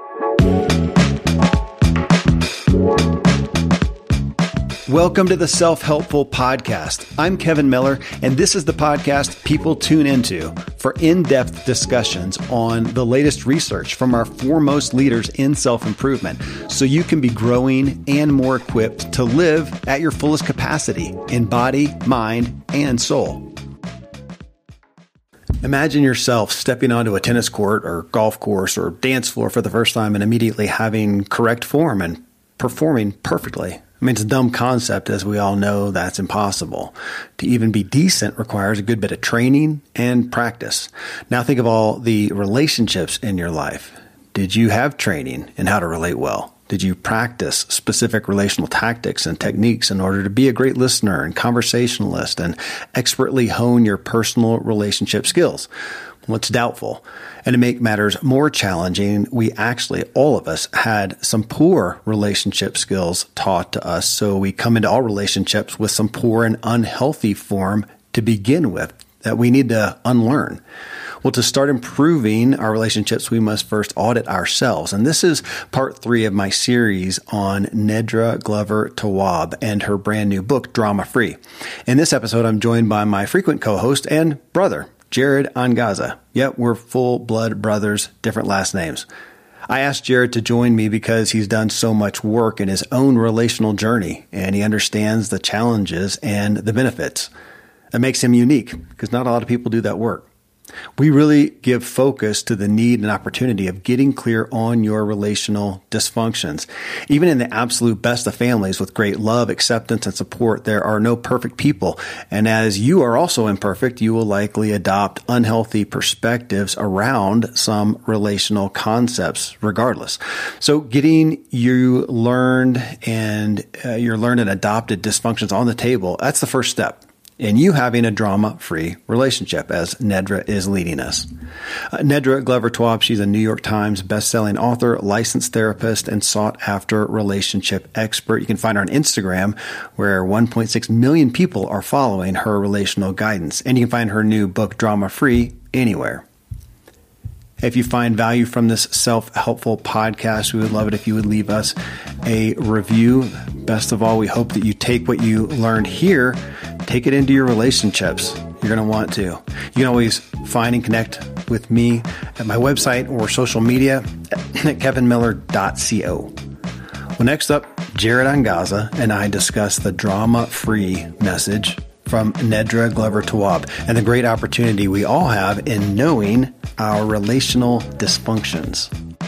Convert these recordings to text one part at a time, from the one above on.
Welcome to the Self-Helpful Podcast. I'm Kevin Miller, and this is the podcast people tune into for in-depth discussions on the latest research from our foremost leaders in self-improvement, so you can be growing and more equipped to live at your fullest capacity in body, mind, and soul. Imagine yourself stepping onto a tennis court or golf course or dance floor for the first time and immediately having correct form and performing perfectly. I mean, it's a dumb concept, as we all know that's impossible. To even be decent requires a good bit of training and practice. Now think of all the relationships in your life. Did you have training in how to relate well? Did you practice specific relational tactics and techniques in order to be a great listener and conversationalist and expertly hone your personal relationship skills? Well, it's doubtful. And to make matters more challenging, we actually, all of us, had some poor relationship skills taught to us. So we come into all relationships with some poor and unhealthy form to begin with that we need to unlearn. Well, to start improving our relationships, we must first audit ourselves. And this is part 3 of my series on Nedra Glover Tawwab and her brand new book, Drama Free. In this episode, I'm joined by my frequent co-host and brother, Jared Angaza. Yep, we're full-blood brothers, different last names. I asked Jared to join me because he's done so much work in his own relational journey, and he understands the challenges and the benefits. That makes him unique, because not a lot of people do that work. We really give focus to the need and opportunity of getting clear on your relational dysfunctions. Even in the absolute best of families with great love, acceptance, and support, there are no perfect people. And as you are also imperfect, you will likely adopt unhealthy perspectives around some relational concepts regardless. So getting your learned and adopted dysfunctions on the table, that's the first step in you having a drama-free relationship, as Nedra is leading us. Nedra Glover Tawwab, she's a New York Times best-selling author, licensed therapist, and sought-after relationship expert. You can find her on Instagram, where 1.6 million people are following her relational guidance. And you can find her new book, Drama Free, anywhere. If you find value from this self-helpful podcast, we would love it if you would leave us a review. Best of all, we hope that you take what you learned here, take it into your relationships. You're going to want to. You can always find and connect with me at my website or social media at kevinmiller.co. Well, next up, Jared Angaza and I discuss the drama-free message from Nedra Glover Tawwab and the great opportunity we all have in knowing our relational dysfunctions.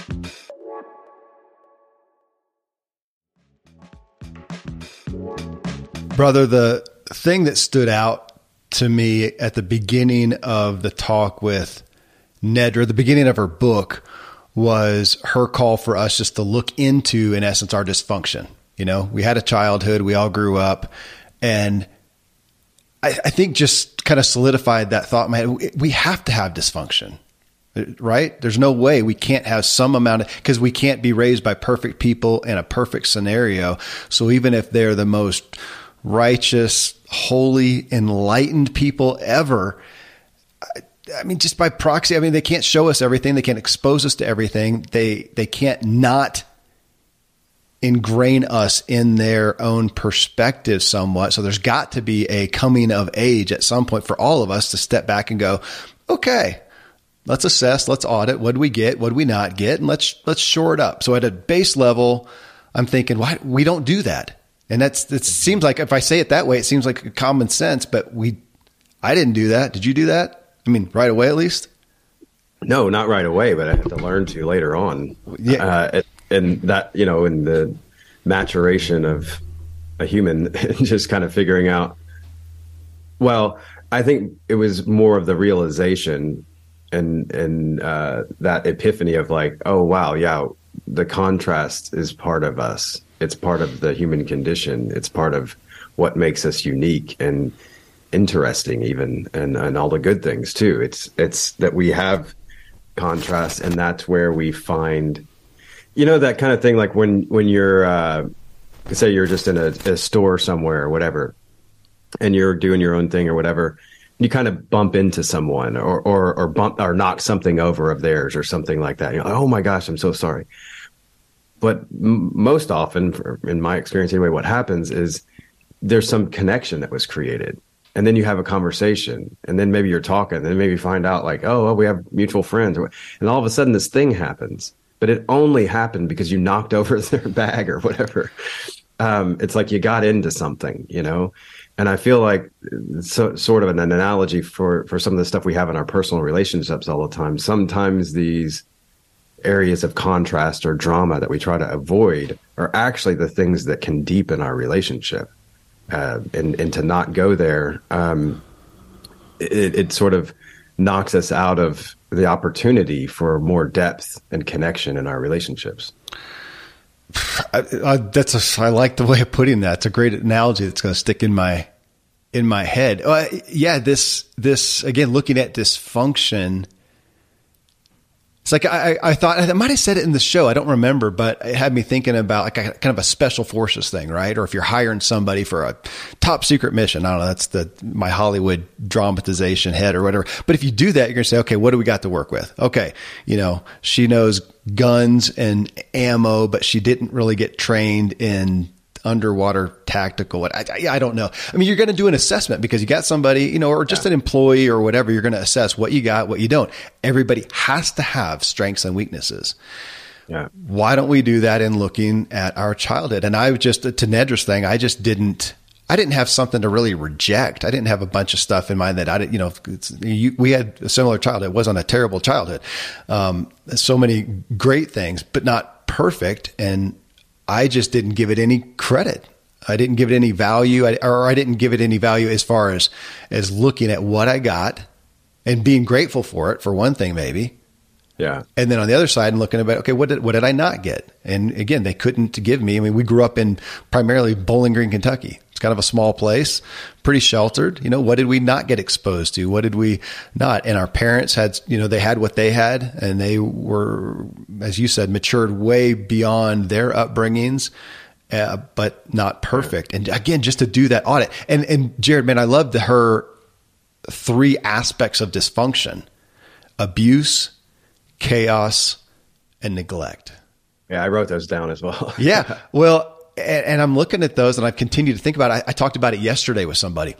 Brother, the thing that stood out to me at the beginning of the talk with Nedra, the beginning of her book, was her call for us just to look into, in essence, our dysfunction. You know, we had a childhood, we all grew up, and I think just kind of solidified that thought in my head. We have to have dysfunction, right? There's no way we can't have some amount of, because we can't be raised by perfect people in a perfect scenario. So even if they're the most righteous, holy, enlightened people ever, I mean, just by proxy, I mean, they can't show us everything. They can't expose us to everything. They can't not ingrain us in their own perspective somewhat. So there's got to be a coming of age at some point for all of us to step back and go, okay, let's assess, let's audit. What do we get? What do we not get? And let's shore it up. So at a base level, I'm thinking, why we don't do that? And it seems like, if I say it that way, it seems like common sense, but I didn't do that. Did you do that? I mean, right away, at least? No, not right away, but I had to learn to later on. Yeah. And that, you know, in the maturation of a human, just kind of figuring out, well, I think it was more of the realization and that epiphany of like, oh, wow, yeah, the contrast is part of us. It's part of the human condition. It's part of what makes us unique and interesting even, and all the good things too. It's that we have contrast, and that's where we find, you know, that kind of thing, like when you're, say you're just in a store somewhere or whatever, and you're doing your own thing or whatever, you kind of bump into someone or bump or knock something over of theirs or something like that. You're like, oh my gosh, I'm so sorry. But most often, in my experience anyway, what happens is there's some connection that was created. And then you have a conversation, and then maybe you're talking, and then maybe you find out like, oh, well, we have mutual friends. And all of a sudden this thing happens, but it only happened because you knocked over their bag or whatever. It's like you got into something, you know? And I feel like sort of an analogy for some of the stuff we have in our personal relationships all the time. Sometimes these areas of contrast or drama that we try to avoid are actually the things that can deepen our relationship. And to not go there, it sort of knocks us out of the opportunity for more depth and connection in our relationships. I like the way of putting that. It's a great analogy that's going to stick in my head. This again, looking at dysfunction. It's like I thought I might have said it in the show. I don't remember, but it had me thinking about like kind of a special forces thing, right? Or if you're hiring somebody for a top secret mission, I don't know, that's my Hollywood dramatization head or whatever. But if you do that, you're going to say, okay, what do we got to work with? Okay, she knows guns and ammo, but she didn't really get trained in underwater tactical. I don't know. I mean, you're going to do an assessment because you got somebody, or just an employee or whatever. You're going to assess what you got, what you don't. Everybody has to have strengths and weaknesses. Yeah. Why don't we do that in looking at our childhood? And to Nedra's thing, I didn't have something to really reject. I didn't have a bunch of stuff in mind that I didn't, we had a similar childhood. It wasn't a terrible childhood. So many great things, but not perfect. And I just didn't give it any credit. I didn't give it any value, I didn't give it any value as far as looking at what I got and being grateful for it, for one thing, maybe. Yeah. And then on the other side and looking about, okay, what did I not get? And again, they couldn't give me. I mean, we grew up in primarily Bowling Green, Kentucky. It's kind of a small place, pretty sheltered. What did we not get exposed to? What did we not? And our parents had, they had what they had, and they were, as you said, matured way beyond their upbringings, but not perfect. And again, just to do that audit. And Jared, man, I loved her 3 aspects of dysfunction: abuse, chaos, and neglect. Yeah, I wrote those down as well. Yeah. Well, and I'm looking at those and I've continued to think about it. I talked about it yesterday with somebody.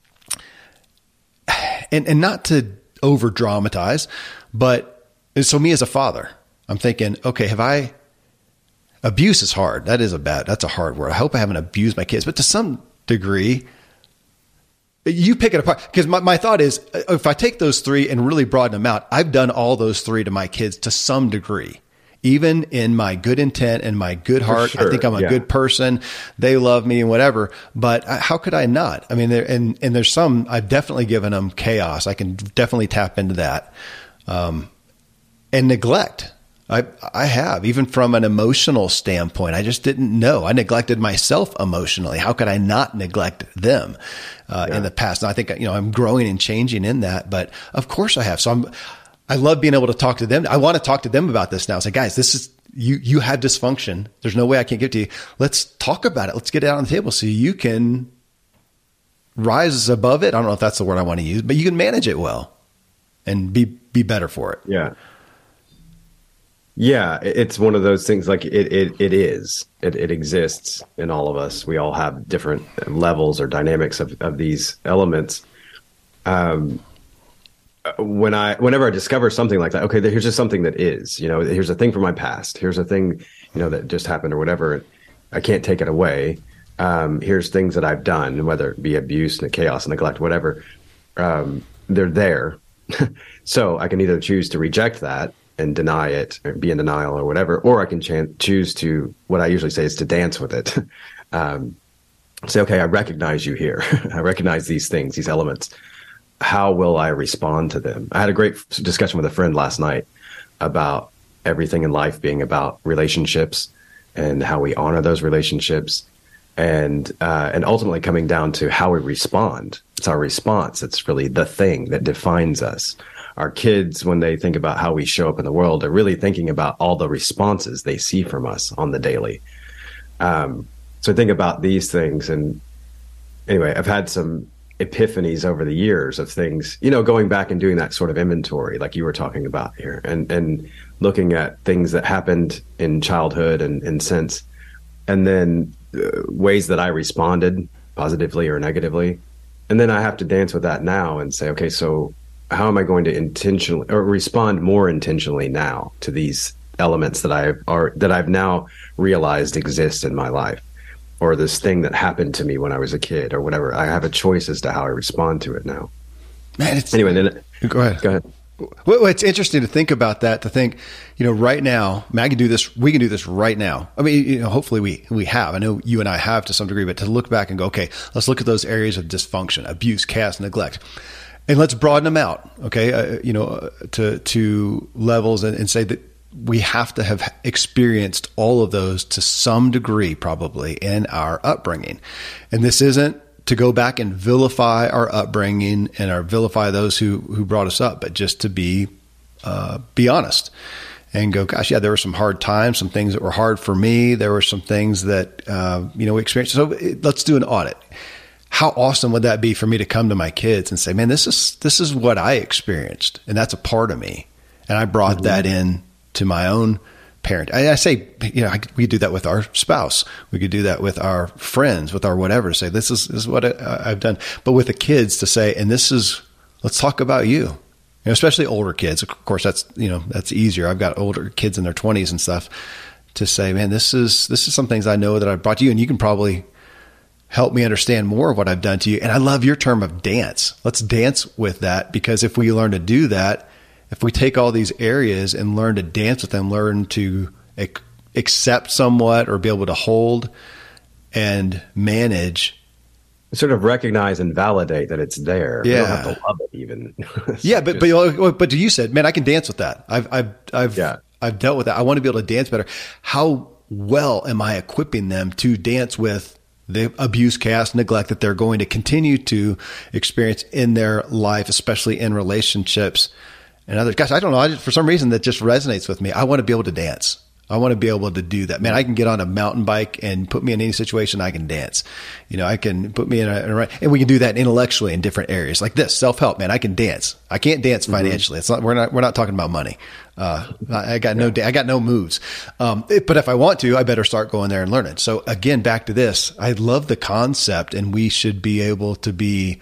And not to over dramatize, but so me as a father, I'm thinking, okay, abuse is hard. That's a hard word. I hope I haven't abused my kids, but to some degree, you pick it apart. Because my thought is, if I take those 3 and really broaden them out, I've done all those 3 to my kids to some degree. Even in my good intent and my good heart, sure. I think I'm a good person. They love me and whatever. But how could I not? I mean, and there's some I've definitely given them chaos. I can definitely tap into that, and neglect. I have, even from an emotional standpoint. I just didn't know. I neglected myself emotionally. How could I not neglect them in the past? And I think I'm growing and changing in that. But of course I have. So I love being able to talk to them. I want to talk to them about this now. Say, guys, this is, you had dysfunction. There's no way I can give it to you. Let's talk about it. Let's get it out on the table so you can rise above it. I don't know if that's the word I want to use, but you can manage it well and be better for it. Yeah. Yeah. It's one of those things like it exists in all of us. We all have different levels or dynamics of these elements. Whenever I discover something like that, okay, here's just something that is, here's a thing from my past. Here's a thing, that just happened or whatever. I can't take it away. Here's things that I've done, whether it be abuse, chaos, neglect, whatever. They're there. So I can either choose to reject that and deny it or be in denial or whatever, or I can choose to, what I usually say is to dance with it. Say, okay, I recognize you here. I recognize these things, these elements. How will I respond to them? I had a great discussion with a friend last night about everything in life being about relationships and how we honor those relationships, and ultimately coming down to how we respond. It's our response. It's really the thing that defines us. Our kids, when they think about how we show up in the world, are really thinking about all the responses they see from us on the daily. So think about these things. And anyway, I've had some epiphanies over the years of things, you know, going back and doing that sort of inventory like you were talking about here, and looking at things that happened in childhood and since, and then ways that I responded positively or negatively. And then I have to dance with that now and say, okay, so how am I going to intentionally or respond more intentionally now to these elements that I've now realized exist in my life, or this thing that happened to me when I was a kid or whatever. I have a choice as to how I respond to it now. Man, anyway, then go ahead. Well, it's interesting to think about that, to think, you know, right now, man, we can do this right now. I mean, you know, hopefully we have, I know you and I have to some degree, but to look back and go, okay, let's look at those areas of dysfunction, abuse, chaos, neglect, and let's broaden them out. Okay. You know, to levels and say that we have to have experienced all of those to some degree, probably in our upbringing. And this isn't to go back and vilify our upbringing and vilify those who brought us up, but just to be honest and go, gosh, yeah, there were some hard times, some things that were hard for me. There were some things that, you know, we experienced. So let's do an audit. How awesome would that be for me to come to my kids and say, man, this is what I experienced, and that's a part of me. And I brought that in to my own parent. I say, you know, we could do that with our spouse. We could do that with our friends, with our whatever, to say, this is what I've done. But with the kids to say, and let's talk about you. You know, especially older kids. Of course, that's easier. I've got older kids in their 20s and stuff, to say, man, this is some things I know that I brought to you, and you can probably help me understand more of what I've done to you. And I love your term of dance. Let's dance with that, because if we learn to do that, if we take all these areas and learn to dance with them, learn to accept somewhat, or be able to hold and manage, sort of recognize and validate that it's there. Yeah. You don't have to love it even. Yeah. But you said, man, I can dance with that. I've dealt with that. I want to be able to dance better. How well am I equipping them to dance with the abuse, chaos, neglect that they're going to continue to experience in their life, especially in relationships and others? Gosh, I don't know. For some reason that just resonates with me. I want to be able to dance. I want to be able to do that. Man, I can get on a mountain bike and put me in any situation. I can dance. You know, I can put me in and we can do that intellectually in different areas like this self-help. Man, I can dance. I can't dance financially. It's not, we're not talking about money. I got no moves. But if I want to, I better start going there and learning. So again, back to this, I love the concept, and we should be able to be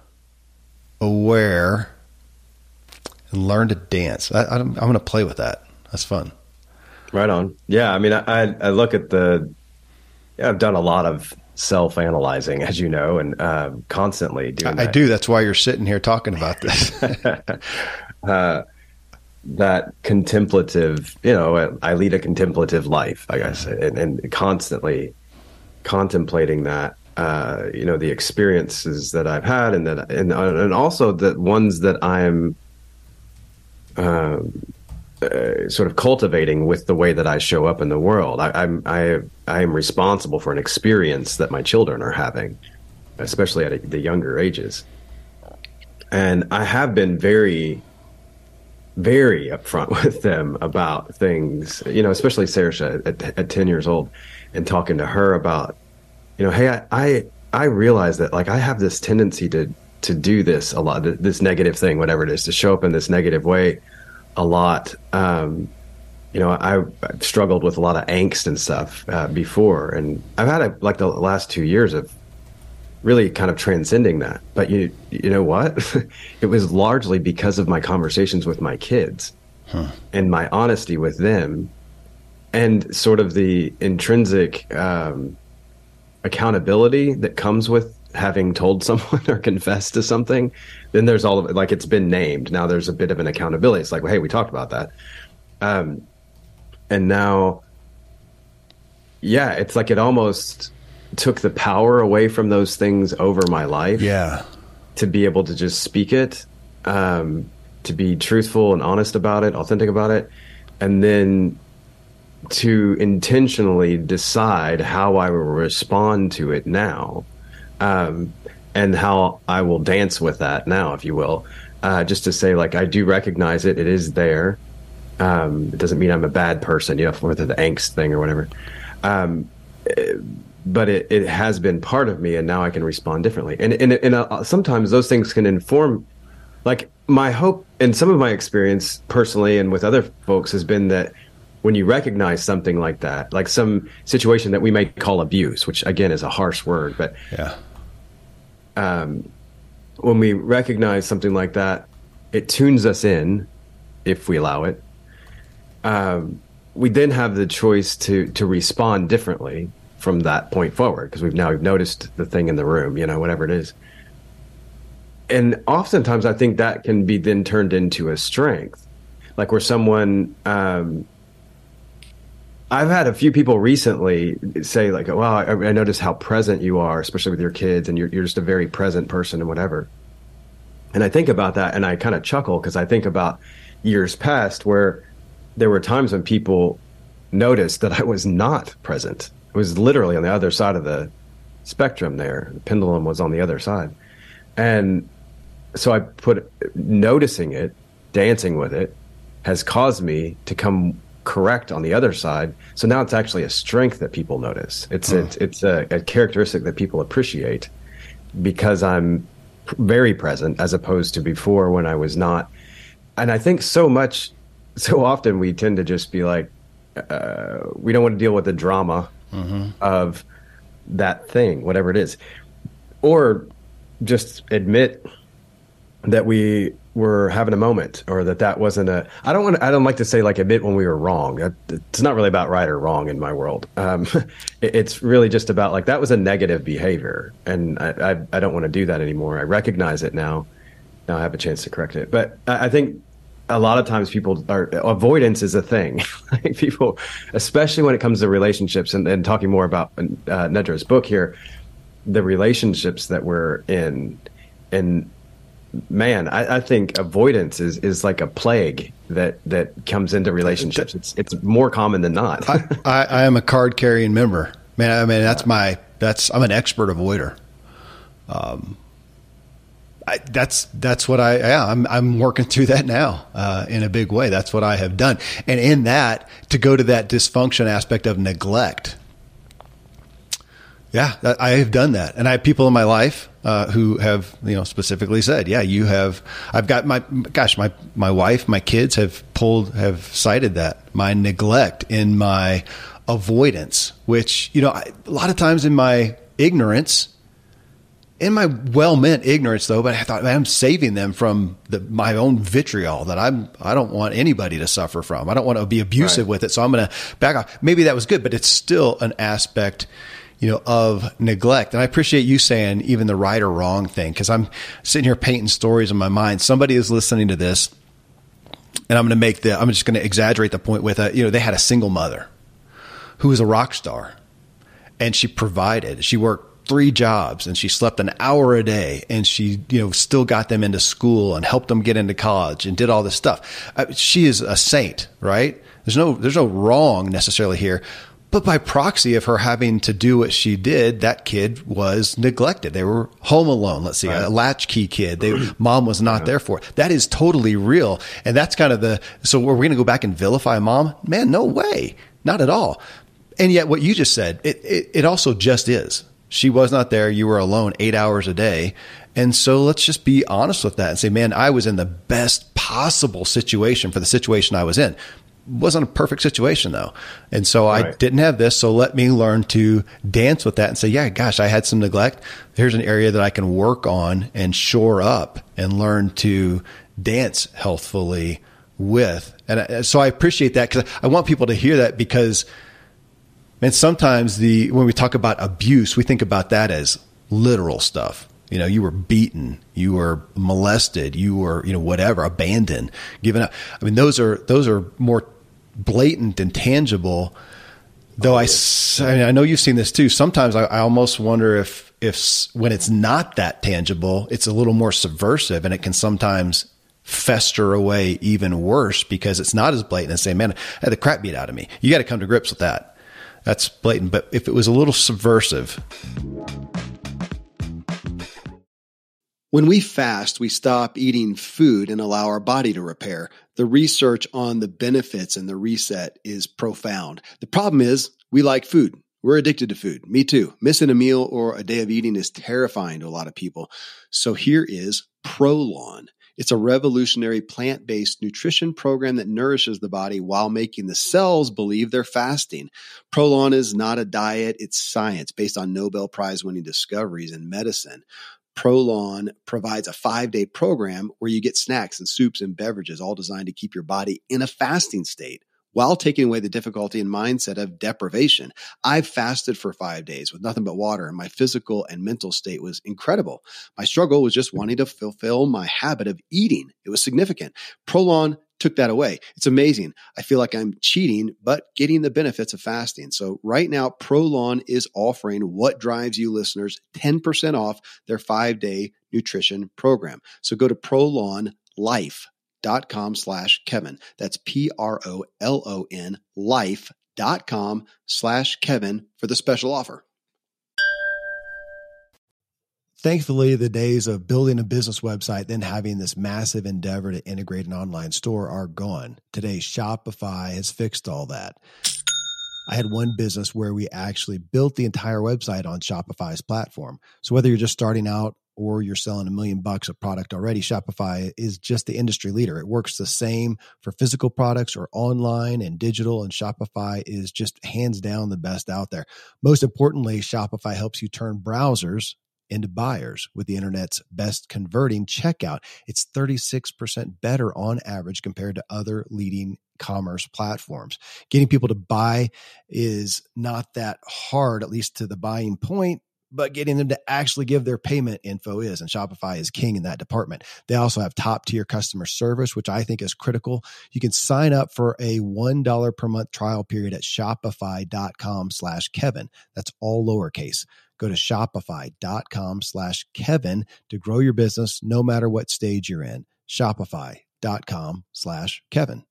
aware and learn to dance. I'm going to play with that. That's fun. Right on. Yeah. I mean, I look at I've done a lot of self-analyzing, as you know, and constantly doing that. I do. That's why you're sitting here talking about this. That contemplative, you know, I lead a contemplative life, I guess, and constantly contemplating that, you know, the experiences that I've had, and also the ones that I'm, sort of cultivating with the way that I show up in the world. I am responsible for an experience that my children are having, especially at the younger ages. And I have been very, very upfront with them about things, you know, especially Saoirse at 10 years old, and talking to her about, you know, hey, I realize that, like, I have this tendency to do this a lot, this negative thing, whatever it is, to show up in this negative way a lot. You know, I've struggled with a lot of angst and stuff before, and I've had like the last 2 years of really kind of transcending that. But you know what? It was largely because of my conversations with my kids and my honesty with them, and sort of the intrinsic accountability that comes with having told someone or confessed to something. Then there's all of it, like, it's been named. Now there's a bit of an accountability. It's like, well, hey, we talked about that. And now, yeah, it's like it almost took the power away from those things over my life. Yeah. To be able to just speak it, to be truthful and honest about it, authentic about it, and then to intentionally decide how I will respond to it now. And how I will dance with that now, if you will, just to say, like, I do recognize it. It is there. It doesn't mean I'm a bad person, you know, for the angst thing or whatever. but it has been part of me, and now I can respond differently. And sometimes those things can inform, like my hope and some of my experience personally and with other folks has been that when you recognize something like that, like some situation that we may call abuse, which again is a harsh word, but when we recognize something like that, it tunes us in, if we allow it. We then have the choice to respond differently from that point forward, because we've noticed the thing in the room, whatever it is. And oftentimes I think that can be then turned into a strength, like where someone, I've had a few people recently say like, wow, I noticed how present you are, especially with your kids, and you're just a very present person and whatever. And I think about that and I kind of chuckle, because I think about years past where there were times when people noticed that I was not present. It was literally on the other side of the spectrum there. The pendulum was on the other side. And so I noticing it, dancing with it, has caused me to come correct on the other side. So now it's actually a strength that people notice. It's a characteristic that people appreciate, because I'm very present as opposed to before when I was not. And I think so often we tend to just be like, we don't want to deal with the drama of that thing, whatever it is, or just admit that we were having a moment, or that wasn't I don't like to say like admit when we were wrong. It's not really about right or wrong in my world. It's really just about like, that was a negative behavior, and I don't want to do that anymore. I recognize it now. Now I have a chance to correct it. But I think a lot of times avoidance is a thing. Like people, especially when it comes to relationships, and talking more about Nedra's book here, the relationships that we're in. And man, I think avoidance is like a plague that comes into relationships. It's more common than not. I am a card carrying member, man. I mean, I'm an expert avoider. That's what I'm working through that now, in a big way. That's what I have done. And in that, to go to that dysfunction aspect of neglect. Yeah, I have done that. And I have people in my life, who have, specifically said, yeah, I've got my wife, my kids have cited that, my neglect in my avoidance, which, a lot of times in my ignorance, in my well-meant ignorance though, but I thought, man, I'm saving them from my own vitriol that I don't want anybody to suffer from. I don't want to be abusive with it. So I'm going to back off. Maybe that was good, but it's still an aspect, of neglect. And I appreciate you saying even the right or wrong thing, because I'm sitting here painting stories in my mind. Somebody is listening to this, and I'm just going to exaggerate the point with they had a single mother who was a rock star, and she worked 3 jobs, and she slept an hour a day, and she, still got them into school and helped them get into college and did all this stuff. She is a saint, right? There's no wrong necessarily here, but by proxy of her having to do what she did, that kid was neglected. They were home alone. Let's see, a latchkey kid. Mom was not there for it. That is totally real. And that's kind of so we're going to go back and vilify mom? Man, no way. Not at all. And yet what you just said, it also just is. She was not there. You were alone 8 hours a day. And so let's just be honest with that and say, man, I was in the best possible situation for the situation I was in. Wasn't a perfect situation though. And so I didn't have this. So let me learn to dance with that and say, yeah, gosh, I had some neglect. Here's an area that I can work on and shore up and learn to dance healthfully with. And so I appreciate that, because I want people to hear that, because and sometimes when we talk about abuse, we think about that as literal stuff. You were beaten, you were molested, you were, whatever, abandoned, given up. I mean, those are more blatant and tangible. Though I know you've seen this too. Sometimes I almost wonder if when it's not that tangible, it's a little more subversive, and it can sometimes fester away even worse because it's not as blatant as saying, man, I had the crap beat out of me. You got to come to grips with that. That's blatant. But if it was a little subversive. When we fast, we stop eating food and allow our body to repair. The research on the benefits and the reset is profound. The problem is we like food. We're addicted to food. Me too. Missing a meal or a day of eating is terrifying to a lot of people. So here is Prolon. It's a revolutionary plant-based nutrition program that nourishes the body while making the cells believe they're fasting. Prolon is not a diet, it's science based on Nobel Prize-winning discoveries in medicine. Prolon provides a 5-day program where you get snacks and soups and beverages, all designed to keep your body in a fasting state while taking away the difficulty and mindset of deprivation. I've fasted for 5 days with nothing but water, and my physical and mental state was incredible. My struggle was just wanting to fulfill my habit of eating. It was significant. Prolon took that away. It's amazing. I feel like I'm cheating, but getting the benefits of fasting. So right now, Prolon is offering What Drives You listeners 10% off their 5-day nutrition program. So go to prolonlife.com/Kevin. That's PROLON life.com/Kevin for the special offer. Thankfully, the days of building a business website, then having this massive endeavor to integrate an online store are gone. Today, Shopify has fixed all that. I had one business where we actually built the entire website on Shopify's platform. So whether you're just starting out or you're selling $1 million of product already, Shopify is just the industry leader. It works the same for physical products or online and digital, and Shopify is just hands down the best out there. Most importantly, Shopify helps you turn browsers into buyers with the internet's best converting checkout. It's 36% better on average compared to other leading commerce platforms. Getting people to buy is not that hard, at least to the buying point, but getting them to actually give their payment info is, and Shopify is king in that department. They also have top tier customer service, which I think is critical. You can sign up for a $1 per month trial period at shopify.com/Kevin. That's all lowercase. Go to shopify.com/Kevin to grow your business no matter what stage you're in. Shopify.com/Kevin.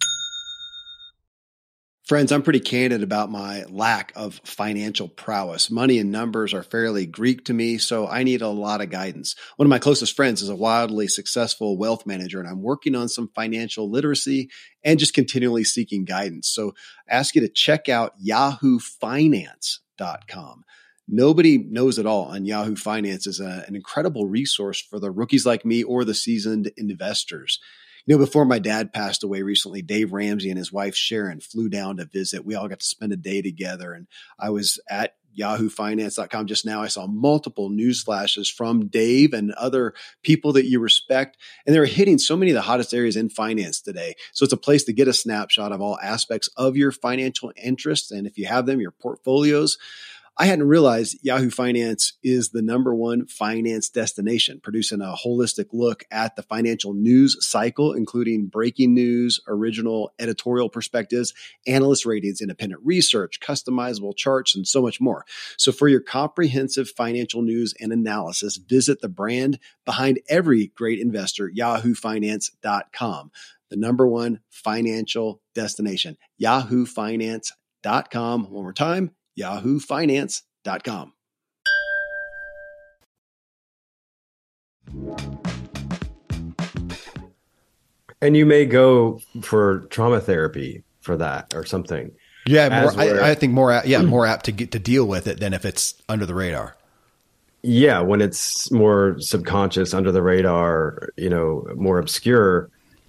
Friends, I'm pretty candid about my lack of financial prowess. Money and numbers are fairly Greek to me, so I need a lot of guidance. One of my closest friends is a wildly successful wealth manager, and I'm working on some financial literacy and just continually seeking guidance. So I ask you to check out yahoofinance.com. Nobody knows it all, and Yahoo Finance is an incredible resource for the rookies like me or the seasoned investors. You know, before my dad passed away recently, Dave Ramsey and his wife Sharon flew down to visit. We all got to spend a day together, and I was at yahoofinance.com just now. I saw multiple news flashes from Dave and other people that you respect, and they're hitting so many of the hottest areas in finance today. So it's a place to get a snapshot of all aspects of your financial interests, and if you have them, your portfolios. I hadn't realized Yahoo Finance is the #1 finance destination, producing a holistic look at the financial news cycle, including breaking news, original editorial perspectives, analyst ratings, independent research, customizable charts, and so much more. So for your comprehensive financial news and analysis, visit the brand behind every great investor, yahoofinance.com, the #1 financial destination, yahoofinance.com. One more time, yahoofinance.com. And you may go for trauma therapy for that or something. Yeah, I think more apt to get to deal with it than if it's under the radar. Yeah, when it's more subconscious, under the radar, more obscure,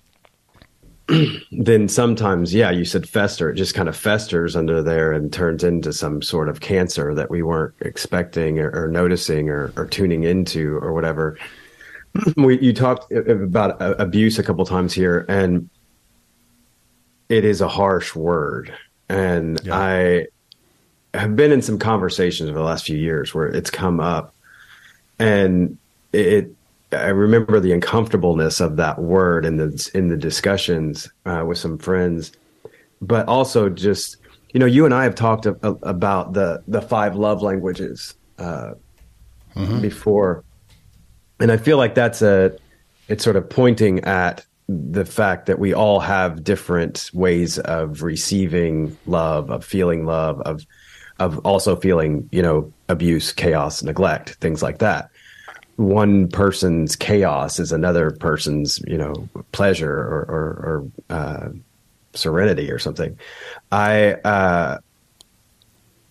then sometimes, you said fester. It just kind of festers under there and turns into some sort of cancer that we weren't expecting or noticing or tuning into or whatever. You talked about abuse a couple times here, and it is a harsh word. And yeah. I have been in some conversations over the last few years where it's come up, and I remember the uncomfortableness of that word in the discussions with some friends, but also just, you and I have talked about the 5 love languages before. And I feel like it's sort of pointing at the fact that we all have different ways of receiving love, of feeling love, of also feeling, abuse, chaos, neglect, things like that. One person's chaos is another person's, pleasure or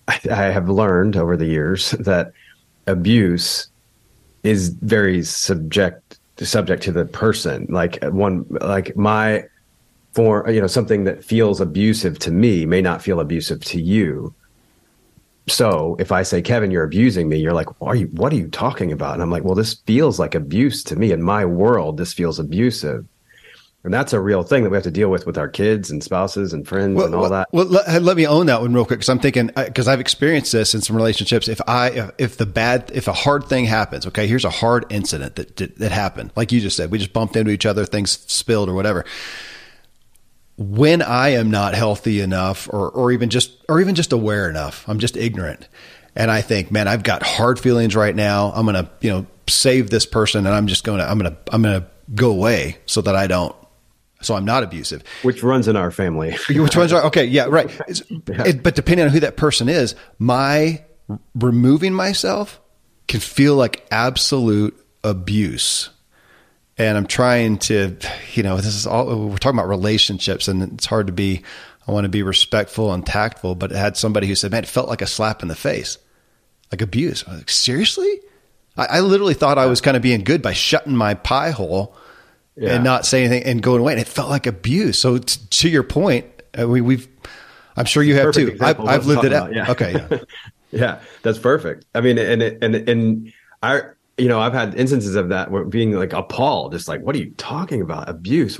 I have learned over the years that abuse is very subject to the person. Like my form, something that feels abusive to me may not feel abusive to you. So if I say, Kevin, you're abusing me, you're like, what are you talking about? And I'm like, well, this feels like abuse to me. In my world, this feels abusive. And that's a real thing that we have to deal with our kids and spouses and friends and all that. Well, let me own that one real quick. Cause I'm thinking, cause I've experienced this in some relationships. If a hard thing happens, okay, here's a hard incident that happened. Like you just said, we just bumped into each other, things spilled or whatever. When I am not healthy enough or even just aware enough, I'm just ignorant. And I think, man, I've got hard feelings right now. I'm going to, save this person and I'm going to go away so that I'm not abusive. Which runs in our family. Okay. Yeah. Right. But depending on who that person is, my removing myself can feel like absolute abuse. And I'm trying to, this is all, we're talking about relationships and it's hard to I want to be respectful and tactful, but I had somebody who said, man, it felt like a slap in the face, like abuse. I was like, seriously? I literally thought I was kind of being good by shutting my pie hole and not saying anything and going away. And it felt like abuse. So to your point, I'm sure you have too. I've lived it out. Yeah. Okay. Yeah. Yeah, that's perfect. I mean, and I've had instances of that where being like appalled, just like, what are you talking about? Abuse.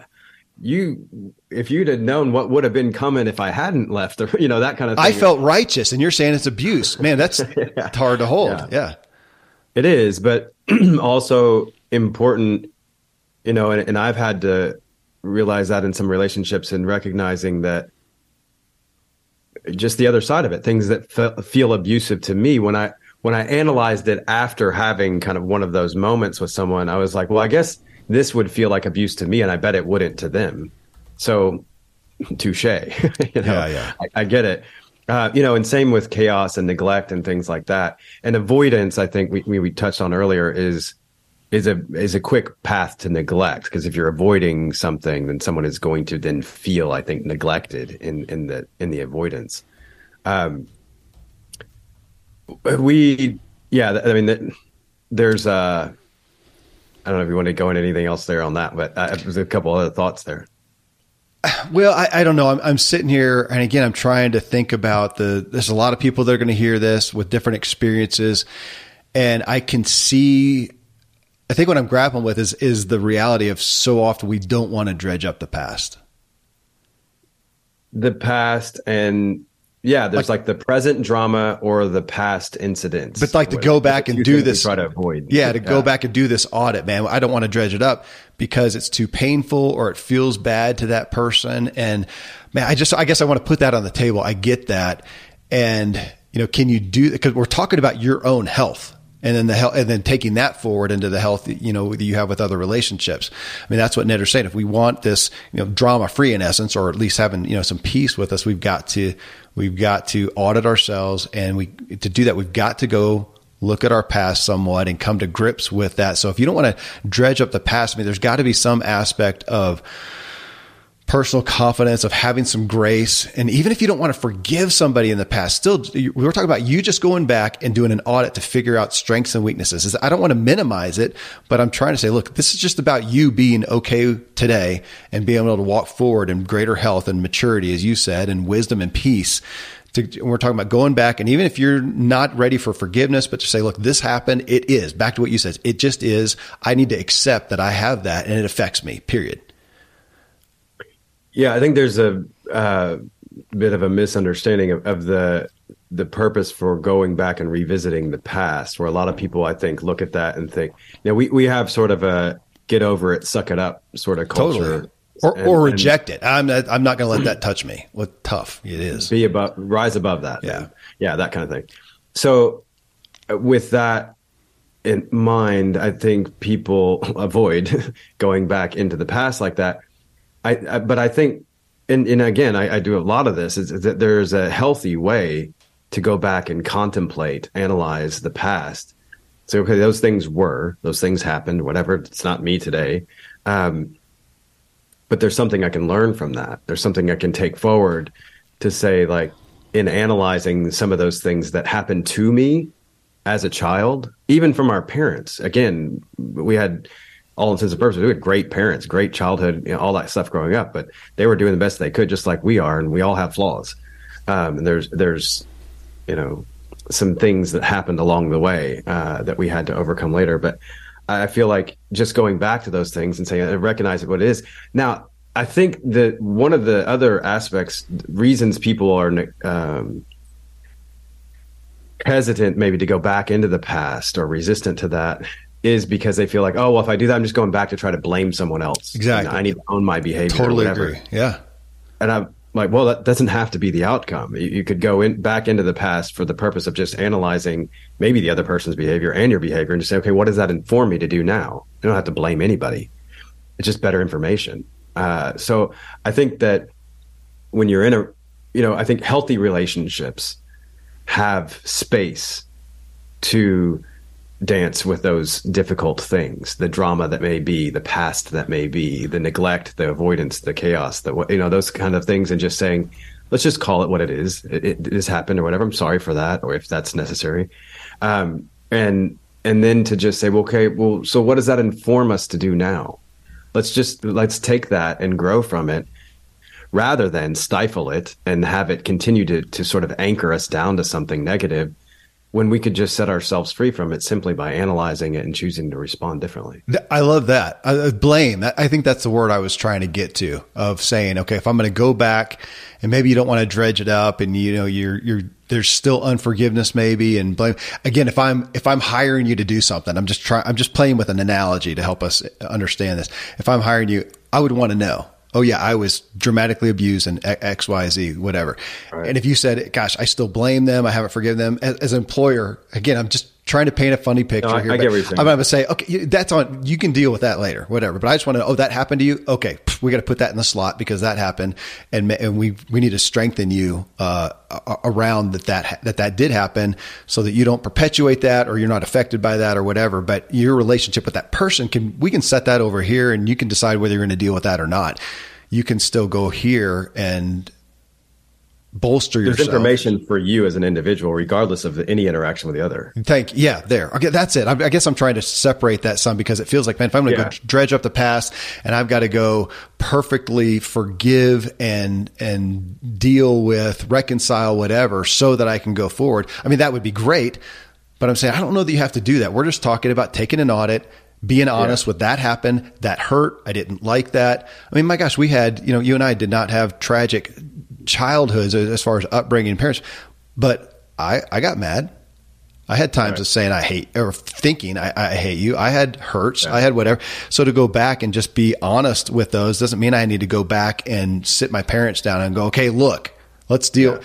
If you'd have known what would have been coming if I hadn't left, or, that kind of thing. I felt righteous and you're saying it's abuse, man. That's it's hard to hold. Yeah, it is, but also important, and I've had to realize that in some relationships and recognizing that just the other side of it, things that feel abusive to me when I analyzed it after having kind of one of those moments with someone, I was like, well, I guess this would feel like abuse to me, and I bet it wouldn't to them. So, touche. Yeah. I get it. And same with chaos and neglect and things like that. And avoidance, I think we touched on earlier, is a quick path to neglect, because if you're avoiding something, then someone is going to then feel, I think, neglected in the avoidance. There's I don't know if you want to go into anything else there on that, but there's a couple other thoughts there. Well, I don't know. I'm sitting here, and again, I'm trying to think about there's a lot of people that are going to hear this with different experiences, and I can see, I think what I'm grappling with is the reality of so often we don't want to dredge up the past. The past, and there's like the present drama or the past incidents. But like to go back and do this, try to avoid. Go back and do this audit, man. I don't want to dredge it up because it's too painful or it feels bad to that person. And man, I guess I want to put that on the table. I get that. And, can you do, because we're talking about your own health. And then and then taking that forward into the health, that you have with other relationships. I mean, that's what Ned is saying. If we want this, drama free in essence, or at least having, some peace with us, we've got to audit ourselves. And to do that, we've got to go look at our past somewhat and come to grips with that. So if you don't want to dredge up the past, I mean, there's got to be some aspect of personal confidence, of having some grace. And even if you don't want to forgive somebody in the past, still, we were talking about you just going back and doing an audit to figure out strengths and weaknesses. I don't want to minimize it, but I'm trying to say, look, this is just about you being okay today and being able to walk forward in greater health and maturity, as you said, and wisdom and peace. We're talking about going back, and even if you're not ready for forgiveness, but to say, look, this happened. It is, back to what you said, it just is. I need to accept that I have that and it affects me, period. Yeah, I think there's a bit of a misunderstanding of the purpose for going back and revisiting the past, where a lot of people, I think, look at that and think, we have sort of a get over it, suck it up sort of culture. Totally. Or reject it. I'm not going to let that touch me. What tough it is. Rise above that. Yeah. Yeah, that kind of thing. So with that in mind, I think people avoid going back into the past like that. But I think, and again, I do a lot of this, is that there's a healthy way to go back and contemplate, analyze the past. So, okay, those things happened, whatever, it's not me today. But there's something I can learn from that. There's something I can take forward to say, like, in analyzing some of those things that happened to me as a child, even from our parents. Again, we had, all intents and purposes, we had great parents, great childhood, all that stuff growing up, but they were doing the best they could, just like we are, and we all have flaws. And there's some things that happened along the way that we had to overcome later. But I feel like just going back to those things and saying, I recognize what it is. Now, I think that one of the other aspects, reasons people are hesitant maybe to go back into the past or resistant to that, is because they feel like, oh, well, if I do that, I'm just going back to try to blame someone else. Exactly. I need to own my behavior. Totally or whatever. agree. Yeah. And I'm like, well, that doesn't have to be the outcome. You could go back into the past for the purpose of just analyzing maybe the other person's behavior and your behavior and just say, okay, what does that inform me to do now? You don't have to blame anybody. It's just better information. So I think that when you're in I think healthy relationships have space to dance with those difficult things, the drama that may be, the past that may be, the neglect, the avoidance, the chaos, those kind of things, and just saying, let's just call it what it is. It has happened or whatever. I'm sorry for that, or if that's necessary. And then to just say, well, okay, well, so what does that inform us to do now? Let's take that and grow from it, rather than stifle it and have it continue to sort of anchor us down to something negative, when we could just set ourselves free from it simply by analyzing it and choosing to respond differently. I love that. Blame. I think that's the word I was trying to get to, of saying, okay, if I'm going to go back, and maybe you don't want to dredge it up, and there's still unforgiveness maybe, and blame. Again, if I'm hiring you to do something, I'm just playing with an analogy to help us understand this. If I'm hiring you, I would want to know, oh yeah, I was dramatically abused in X, Y, Z, whatever. Right. And if you said, gosh, I still blame them, I haven't forgiven them, as an employer, again, I'm just trying to paint a funny picture here. I get what you're saying. I'm going to say, okay, that's on, you can deal with that later, whatever. But I just want to know, oh, that happened to you? Okay, we got to put that in the slot because that happened. And we need to strengthen you around that did happen, so that you don't perpetuate that, or you're not affected by that or whatever. But your relationship with that person we can set that over here, and you can decide whether you're going to deal with that or not. You can still go here and bolster yourself. There's information for you as an individual, regardless of any interaction with the other. There. Okay, that's it. I guess I'm trying to separate that some, because it feels like, man, if I'm going to go dredge up the past and I've got to go perfectly forgive and deal with, reconcile, whatever, so that I can go forward. I mean, that would be great, but I'm saying, I don't know that you have to do that. We're just talking about taking an audit, being honest with that happened, that hurt. I didn't like that. I mean, my gosh, we had, you and I did not have tragic childhoods as far as upbringing parents, but I got mad. I had times of saying I hate, or thinking I hate you. I had hurts. I had whatever. So to go back and just be honest with those doesn't mean I need to go back and sit my parents down and go, okay, look, let's deal.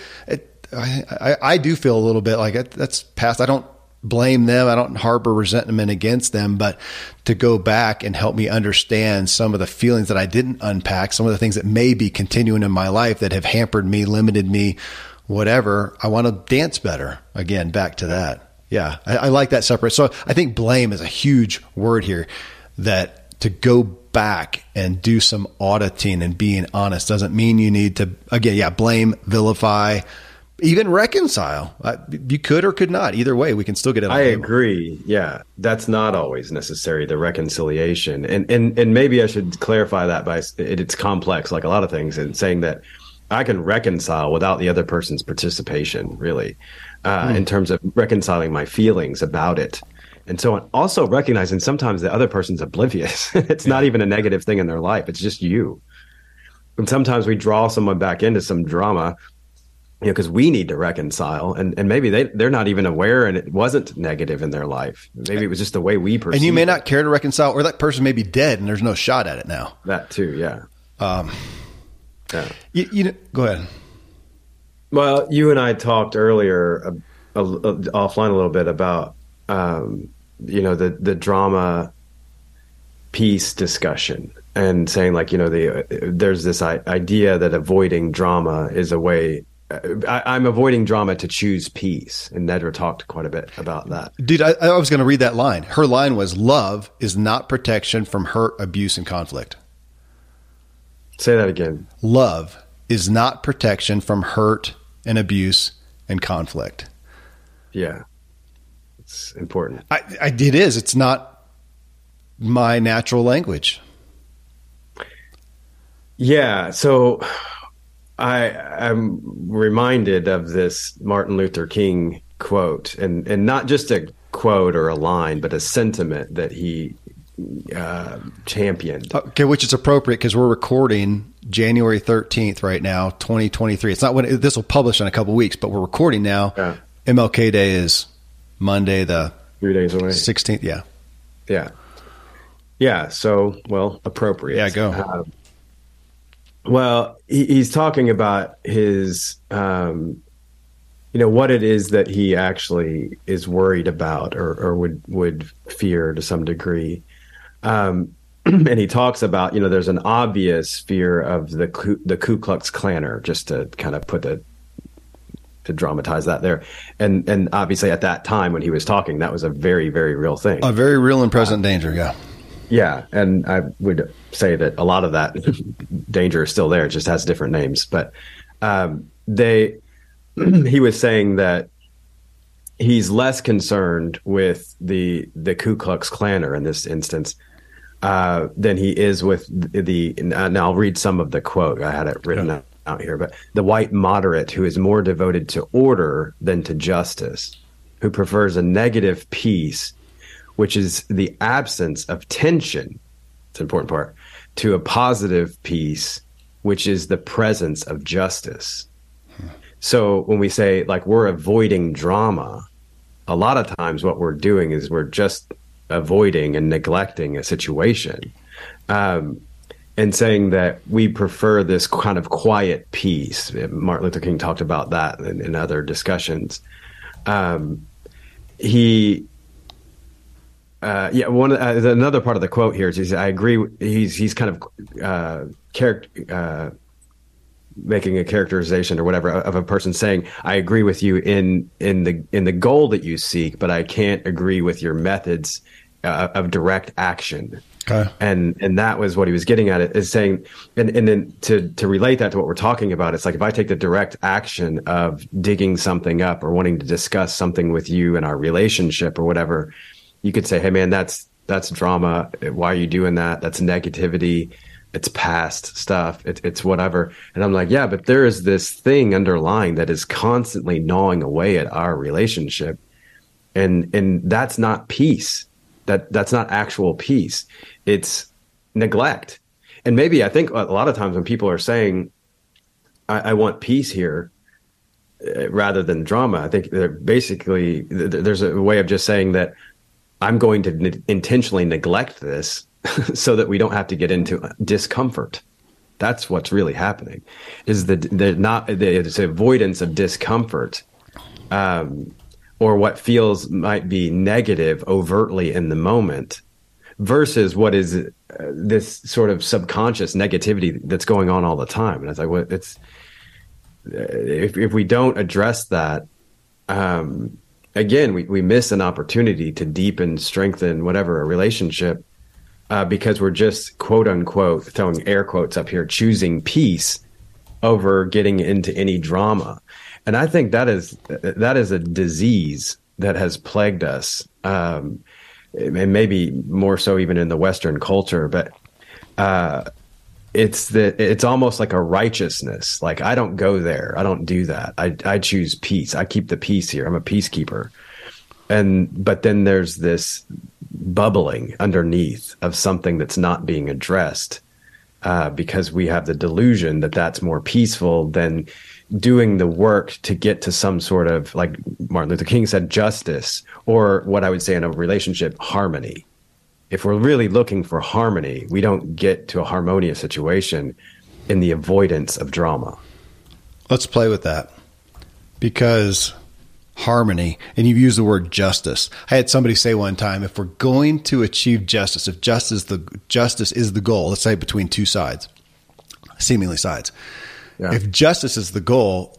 Yeah. I do feel a little bit like that's past. I don't blame them. I don't harbor resentment against them, but to go back and help me understand some of the feelings that I didn't unpack, some of the things that may be continuing in my life that have hampered me, limited me, whatever. I want to dance better. Again, back to that. Yeah. I like that separate. So I think blame is a huge word here, that to go back and do some auditing and being honest doesn't mean you need to, again, blame, vilify, even reconcile. You could or could not. Either way, we can still get it. I agree. Yeah, that's not always necessary, the reconciliation. And maybe I should clarify that by it's complex, like a lot of things, and saying that I can reconcile without the other person's participation, really, in terms of reconciling my feelings about it. And so on. Also recognizing sometimes the other person's oblivious. It's not even a negative thing in their life. It's just you. And sometimes we draw someone back into some drama, because we need to reconcile, and maybe they're not even aware, and it wasn't negative in their life. Maybe it was just the way we perceive. And you may not care to reconcile, or that person may be dead and there's no shot at it now. That too, yeah. Go ahead. Well, you and I talked earlier offline a little bit about the drama piece discussion, and saying like, there's this idea that avoiding drama is a way. I'm avoiding drama to choose peace. And Nedra talked quite a bit about that. Dude, I was going to read that line. Her line was, love is not protection from hurt, abuse, and conflict. Say that again. Love is not protection from hurt, and abuse and conflict. Yeah. It's important. It is. It's not my natural language. Yeah. So I'm reminded of this Martin Luther King quote, and not just a quote or a line, but a sentiment that he championed. Okay, which is appropriate because we're recording January 13th right now, 2023. It's not when this will publish in a couple of weeks, but we're recording now. Yeah. MLK Day is Monday, the 3 days away. 16th. Yeah. Yeah. Yeah. So, well, appropriate. Yeah, go. Well, he's talking about his, what it is that he actually is worried about or would fear to some degree. And he talks about, there's an obvious fear of the Ku Klux Klanner, just to kind of to dramatize that there. And obviously at that time when he was talking, that was a very, very real thing. A very real and present danger. Yeah. Yeah. And I would say that a lot of that danger is still there. It just has different names. But he was saying that he's less concerned with the Ku Klux Klanner in this instance than he is with now I'll read some of the quote. I had it written out here, but the white moderate who is more devoted to order than to justice, who prefers a negative peace, which is the absence of tension, it's an important part, to a positive peace, which is the presence of justice. So when we say like we're avoiding drama, a lot of times what we're doing is we're just avoiding and neglecting a situation, and saying that we prefer this kind of quiet peace. Martin Luther King talked about that in other discussions. Another part of the quote here is he said, I agree. He's kind of making a characterization or whatever of a person saying, I agree with you in the goal that you seek, but I can't agree with your methods of direct action. Okay. And that was what he was getting at, is saying, and then to relate that to what we're talking about, it's like if I take the direct action of digging something up or wanting to discuss something with you in our relationship or whatever, you could say, hey man, that's drama. Why are you doing that? That's negativity. It's past stuff. It's whatever. And I'm like, yeah, but there is this thing underlying that is constantly gnawing away at our relationship. And that's not peace. That's not actual peace. It's neglect. And maybe I think a lot of times when people are saying, I want peace here rather than drama, I think they're basically, there's a way of just saying that I'm going to intentionally neglect this so that we don't have to get into discomfort. That's what's really happening, is it's avoidance of discomfort, or what might be negative overtly in the moment, versus what is this sort of subconscious negativity that's going on all the time. And it's like, if we don't address that, again, we miss an opportunity to deepen, strengthen, whatever, a relationship, because we're just, quote unquote, throwing air quotes up here, choosing peace over getting into any drama. And I think that is a disease that has plagued us, and maybe more so even in the Western culture. But it's almost like a righteousness. Like, I don't go there. I don't do that. I choose peace. I keep the peace here. I'm a peacekeeper. But then there's this bubbling underneath of something that's not being addressed, because we have the delusion that that's more peaceful than doing the work to get to some sort of, like Martin Luther King said, justice, or what I would say in a relationship, harmony. If we're really looking for harmony, we don't get to a harmonious situation in the avoidance of drama. Let's play with that, because harmony, and you've used the word justice. I had somebody say one time, if we're going to achieve justice, if justice is the goal, let's say between two sides, seemingly sides. Yeah. If justice is the goal,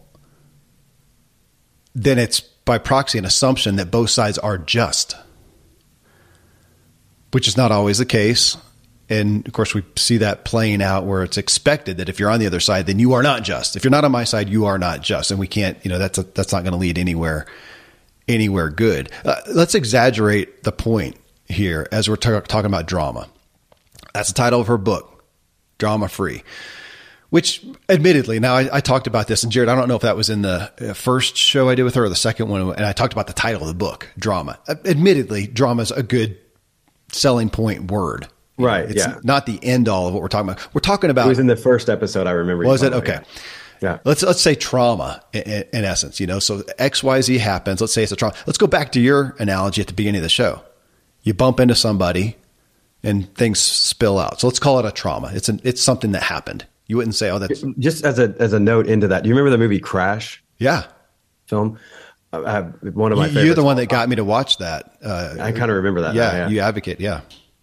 then it's by proxy an assumption that both sides are just, which is not always the case. And of course, we see that playing out where it's expected that if you're on the other side, then you are not just. If you're not on my side, you are not just. And we can't, that's not going to lead anywhere good. Let's exaggerate the point here as we're talking about drama. That's the title of her book, Drama Free, which admittedly, now I talked about this, and Jared, I don't know if that was in the first show I did with her or the second one, and I talked about the title of the book, Drama. Admittedly, drama is a good selling point word. Right. It's not the end all of what we're talking about. We're talking about. It was in the first episode. I remember. Was it? Okay. Yeah. Let's say trauma in essence, so XYZ happens. Let's say it's a trauma. Let's go back to your analogy at the beginning of the show. You bump into somebody and things spill out. So let's call it a trauma. It's something that happened. You wouldn't say, oh, that's just as a note into that. Do you remember the movie Crash? Yeah. Film. One of my favorites. You're the one that got me to watch that. I kind of remember that. Yeah. You advocate. Yeah.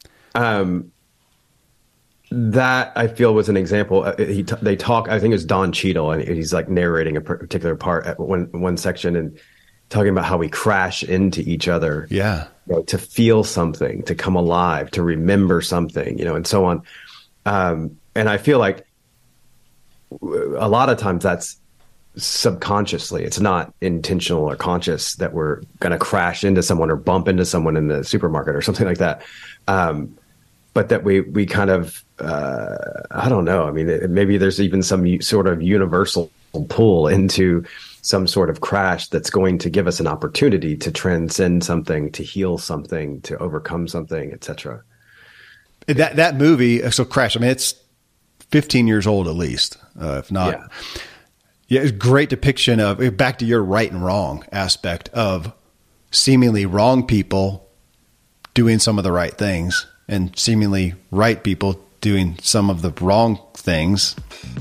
That I feel was an example. They talk. I think it was Don Cheadle, and he's like narrating a particular part at one section and talking about how we crash into each other. Yeah, to feel something, to come alive, to remember something, and so on. And I feel like a lot of times that's subconsciously. It's not intentional or conscious that we're going to crash into someone or bump into someone in the supermarket or something like that. But that we kind of, I don't know. I mean, maybe there's even some sort of universal pull into some sort of crash that's going to give us an opportunity to transcend something, to heal something, to overcome something, etc. That movie, so Crash, I mean, it's 15 years old at least, if not. Yeah, it's a great depiction of, back to your right and wrong aspect of seemingly wrong people doing some of the right things and seemingly right people doing some of the wrong things.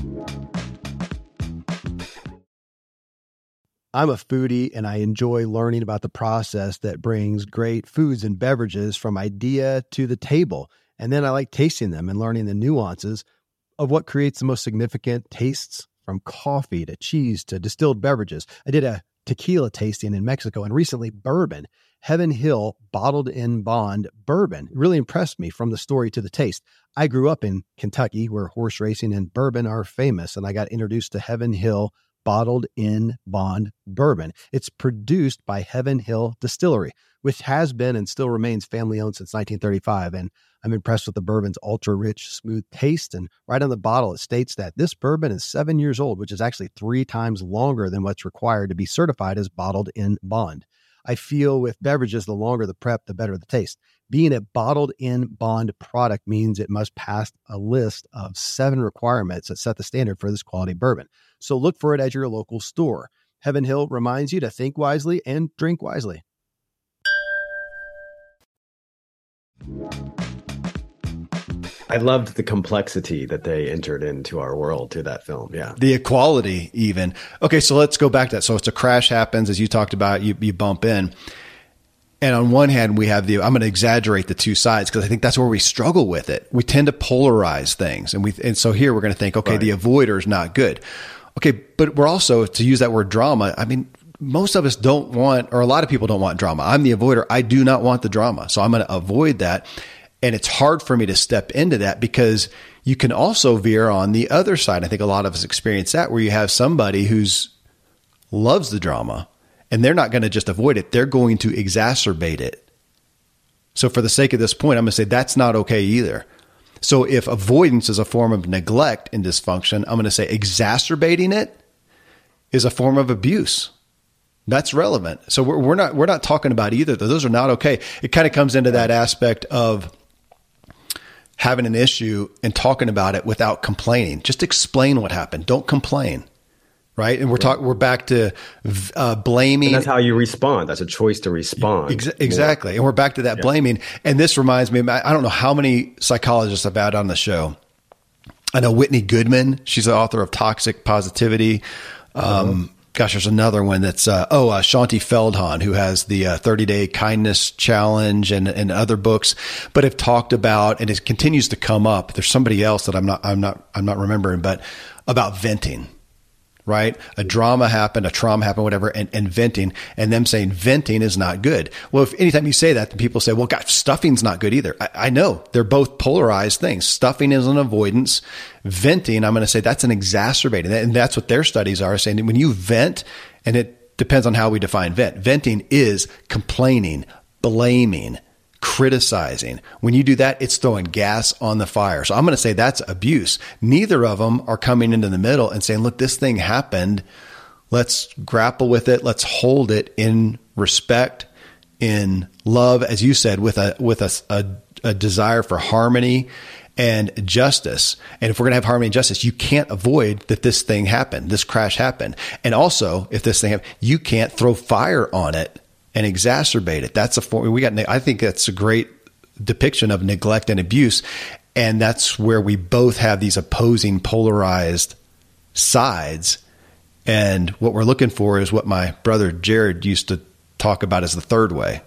I'm a foodie and I enjoy learning about the process that brings great foods and beverages from idea to the table. And then I like tasting them and learning the nuances of what creates the most significant tastes, from coffee to cheese to distilled beverages. I did a tequila tasting in Mexico, and recently bourbon. Heaven Hill Bottled in Bond bourbon really impressed me from the story to the taste. I grew up in Kentucky where horse racing and bourbon are famous, and I got introduced to Heaven Hill Bottled in Bond bourbon. It's produced by Heaven Hill Distillery, which has been and still remains family-owned since 1935. And I'm impressed with the bourbon's ultra-rich, smooth taste. And right on the bottle, it states that this bourbon is 7 years old, which is actually 3 times longer than what's required to be certified as Bottled in Bond. I feel with beverages, the longer the prep, the better the taste. Being a Bottled in Bond product means it must pass a list of 7 requirements that set the standard for this quality bourbon. So look for it at your local store. Heaven Hill reminds you to think wisely and drink wisely. I loved the complexity that they entered into our world through that film. Yeah. The equality even. Okay. So let's go back to that. So it's a crash happens, as you talked about, you bump in. And on one hand, we have I'm going to exaggerate the two sides because I think that's where we struggle with it. We tend to polarize things. And so here we're going to think, okay, right, the avoider is not good. Okay. But we're also, to use that word drama, I mean, most of us don't want, or a lot of people don't want drama. I'm the avoider. I do not want the drama. So I'm going to avoid that. And it's hard for me to step into that because you can also veer on the other side. I think a lot of us experience that, where you have somebody who's loves the drama and they're not going to just avoid it. They're going to exacerbate it. So for the sake of this point, I'm going to say that's not okay either. So if avoidance is a form of neglect and dysfunction, I'm going to say exacerbating it is a form of abuse. That's relevant. So we're not talking about either. Those are not okay. It kind of comes into that aspect of having an issue and talking about it without complaining. Just explain what happened. Don't complain. Right. And we're back to blaming. And that's how you respond. That's a choice to respond. Exactly. And we're back to that blaming. And this reminds me, I don't know how many psychologists I've had on the show. I know Whitney Goodman. She's the author of Toxic Positivity. Gosh, there's another one that's, Shanti Feldhahn, who has the 30-day kindness challenge and other books, but have talked about, and it continues to come up. There's somebody else that I'm not remembering, but about venting, right? A drama happened, a trauma happened, whatever, and venting, and them saying venting is not good. Well, if anytime you say that, then people say, well, gosh, stuffing's not good either. I know they're both polarized things. Stuffing is an avoidance. Venting, I'm going to say that's an exacerbating. And that's what their studies are saying. When you vent, and it depends on how we define vent. Venting is complaining, blaming, criticizing. When you do that, it's throwing gas on the fire. So I'm going to say that's abuse. Neither of them are coming into the middle and saying, look, this thing happened. Let's grapple with it. Let's hold it in respect, in love, as you said, with a desire for harmony and justice. And if we're going to have harmony and justice, you can't avoid that this thing happened, this crash happened. And also, if this thing happened, you can't throw fire on it and exacerbate it. That's a form I think that's a great depiction of neglect and abuse. And that's where we both have these opposing polarized sides. And what we're looking for is what my brother Jared used to talk about as the third way.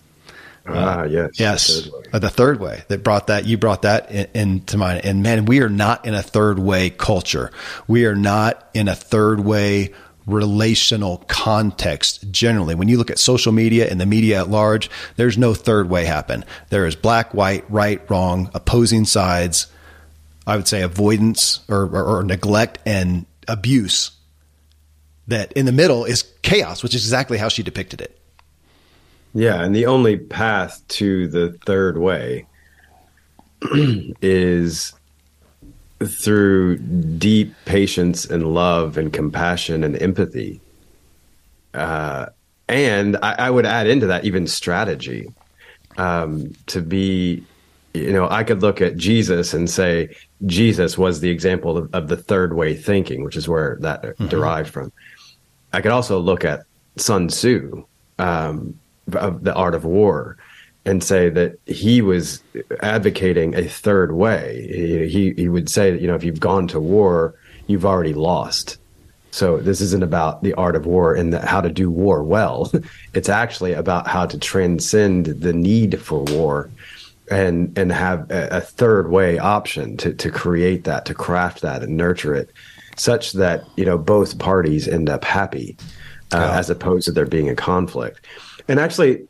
Yes. The third way that brought that, you brought that into mind. And man, we are not in a third way culture. We are not in a third way relational context. Generally, when you look at social media and the media at large, there's no third way happen. There is black, white, right, wrong, opposing sides. I would say avoidance or neglect and abuse. That in the middle is chaos, which is exactly how she depicted it. Yeah, and the only path to the third way is through deep patience and love and compassion and empathy. And I would add into that even strategy, to be, I could look at Jesus and say Jesus was the example of the third way thinking, which is where that derived from. I could also look at Sun Tzu, of the Art of War, and say that he was advocating a third way. He would say that, if you've gone to war, you've already lost. So this isn't about the art of war and how to do war well. It's actually about how to transcend the need for war and have a third way option to create that, to craft that and nurture it such that, both parties end up happy, as opposed to there being a conflict. And actually,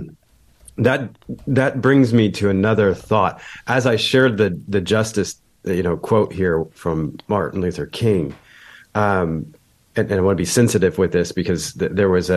that brings me to another thought. As I shared the justice, quote here from Martin Luther King, and I want to be sensitive with this because there was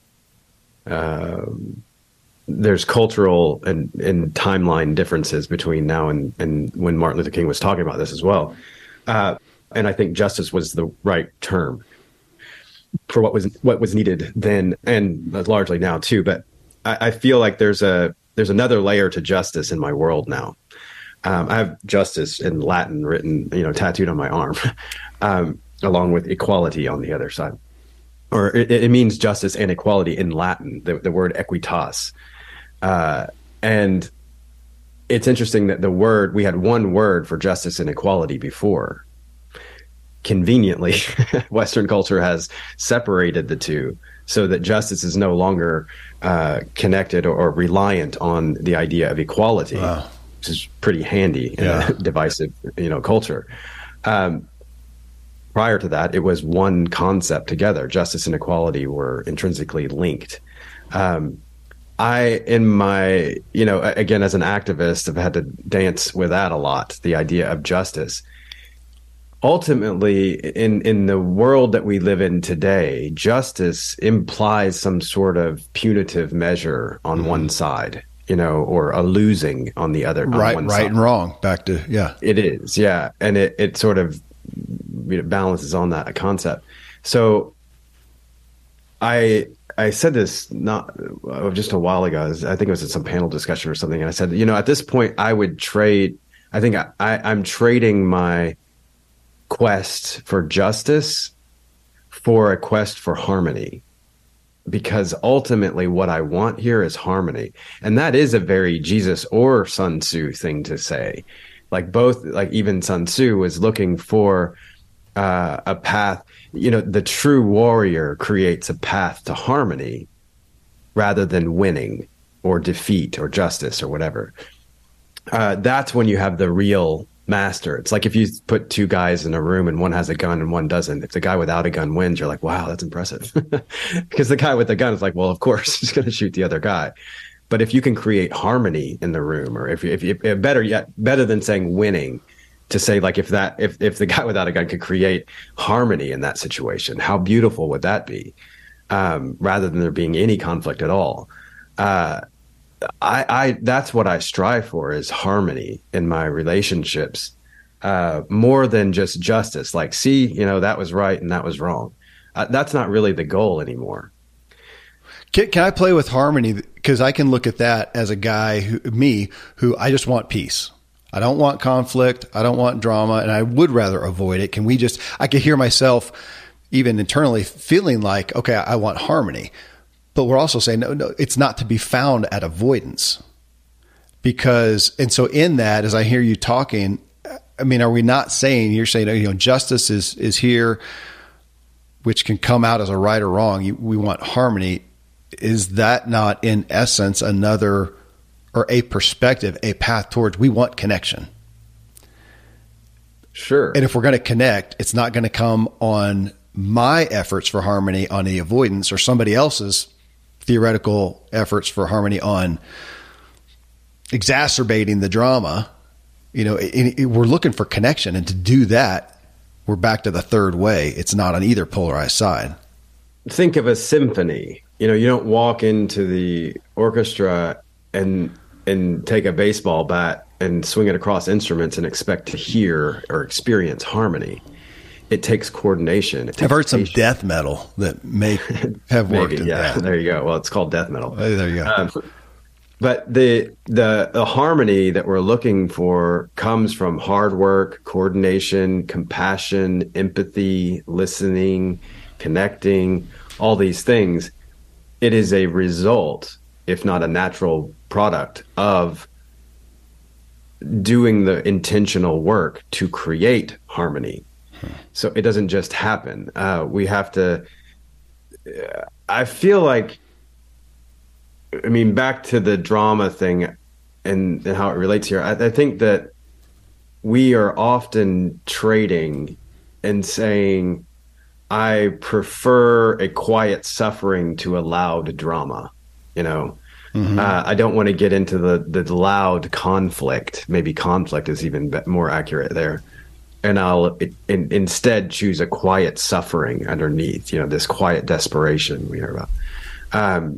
there's cultural and timeline differences between now and when Martin Luther King was talking about this as well. And I think justice was the right term for what was needed then and largely now too. But I feel like there's another layer to justice in my world now. I have justice in Latin written, tattooed on my arm, along with equality on the other side. Or it means justice and equality in Latin, the word equitas. And it's interesting that we had one word for justice and equality before. Conveniently, Western culture has separated the two so that justice is no longer connected or reliant on the idea of equality, which is pretty handy in a divisive, culture. Prior to that, it was one concept together. Justice and equality were intrinsically linked. In my, again, as an activist, have had to dance with that a lot, the idea of justice. Ultimately, in the world that we live in today, justice implies some sort of punitive measure on one side, or a losing on the other. Right, on one right side. and wrong. Back to, yeah. It is, yeah. And it sort of balances on that concept. So I said this not just a while ago. I think it was at some panel discussion or something. And I said, at this point, I would trade. I think I'm trading my quest for justice for a quest for harmony, because ultimately what I want here is harmony. And that is a very Jesus or Sun Tzu thing to say. Even Sun Tzu was looking for a path. The true warrior creates a path to harmony rather than winning or defeat or justice or whatever. That's when you have the real master. It's like if you put two guys in a room and one has a gun and one doesn't. If the guy without a gun wins, you're like, wow, that's impressive. Because the guy with the gun is like, well, of course he's going to shoot the other guy. But if you can create harmony in the room, or if better than saying winning, to say like if the guy without a gun could create harmony in that situation, how beautiful would that be? Rather than there being any conflict at all. That's what I strive for, is harmony in my relationships, more than just justice. Like, see, that was right and that was wrong. That's not really the goal anymore. Can I play with harmony? Because I can look at that as a guy who I just want peace. I don't want conflict. I don't want drama, and I would rather avoid it. I could hear myself even internally feeling like, okay, I want harmony. But we're also saying, no, it's not to be found at avoidance. And so in that, as I hear you talking, I mean, are we not saying, you're saying, justice is here, which can come out as a right or wrong. We want harmony. Is that not in essence another, or a perspective, a path towards, we want connection? Sure. And if we're going to connect, it's not going to come on my efforts for harmony on the avoidance, or somebody else's theoretical efforts for harmony on exacerbating the drama. We're looking for connection, and to do that, we're back to the third way. It's not on either polarized side. Think of a symphony. You don't walk into the orchestra and take a baseball bat and swing it across instruments and expect to hear or experience harmony. It takes coordination. I've heard some death metal that may have worked. Maybe, yeah. There you go. Well, it's called death metal. There you go. But the harmony that we're looking for comes from hard work, coordination, compassion, empathy, listening, connecting, all these things. It is a result, if not a natural product, of doing the intentional work to create harmony. So it doesn't just happen. We have to, I feel like, back to the drama thing and how it relates here. I think that we are often trading and saying, I prefer a quiet suffering to a loud drama. Mm-hmm. I don't want to get into the loud conflict. Maybe conflict is even more accurate there. And I'll instead choose a quiet suffering underneath, this quiet desperation we hear about.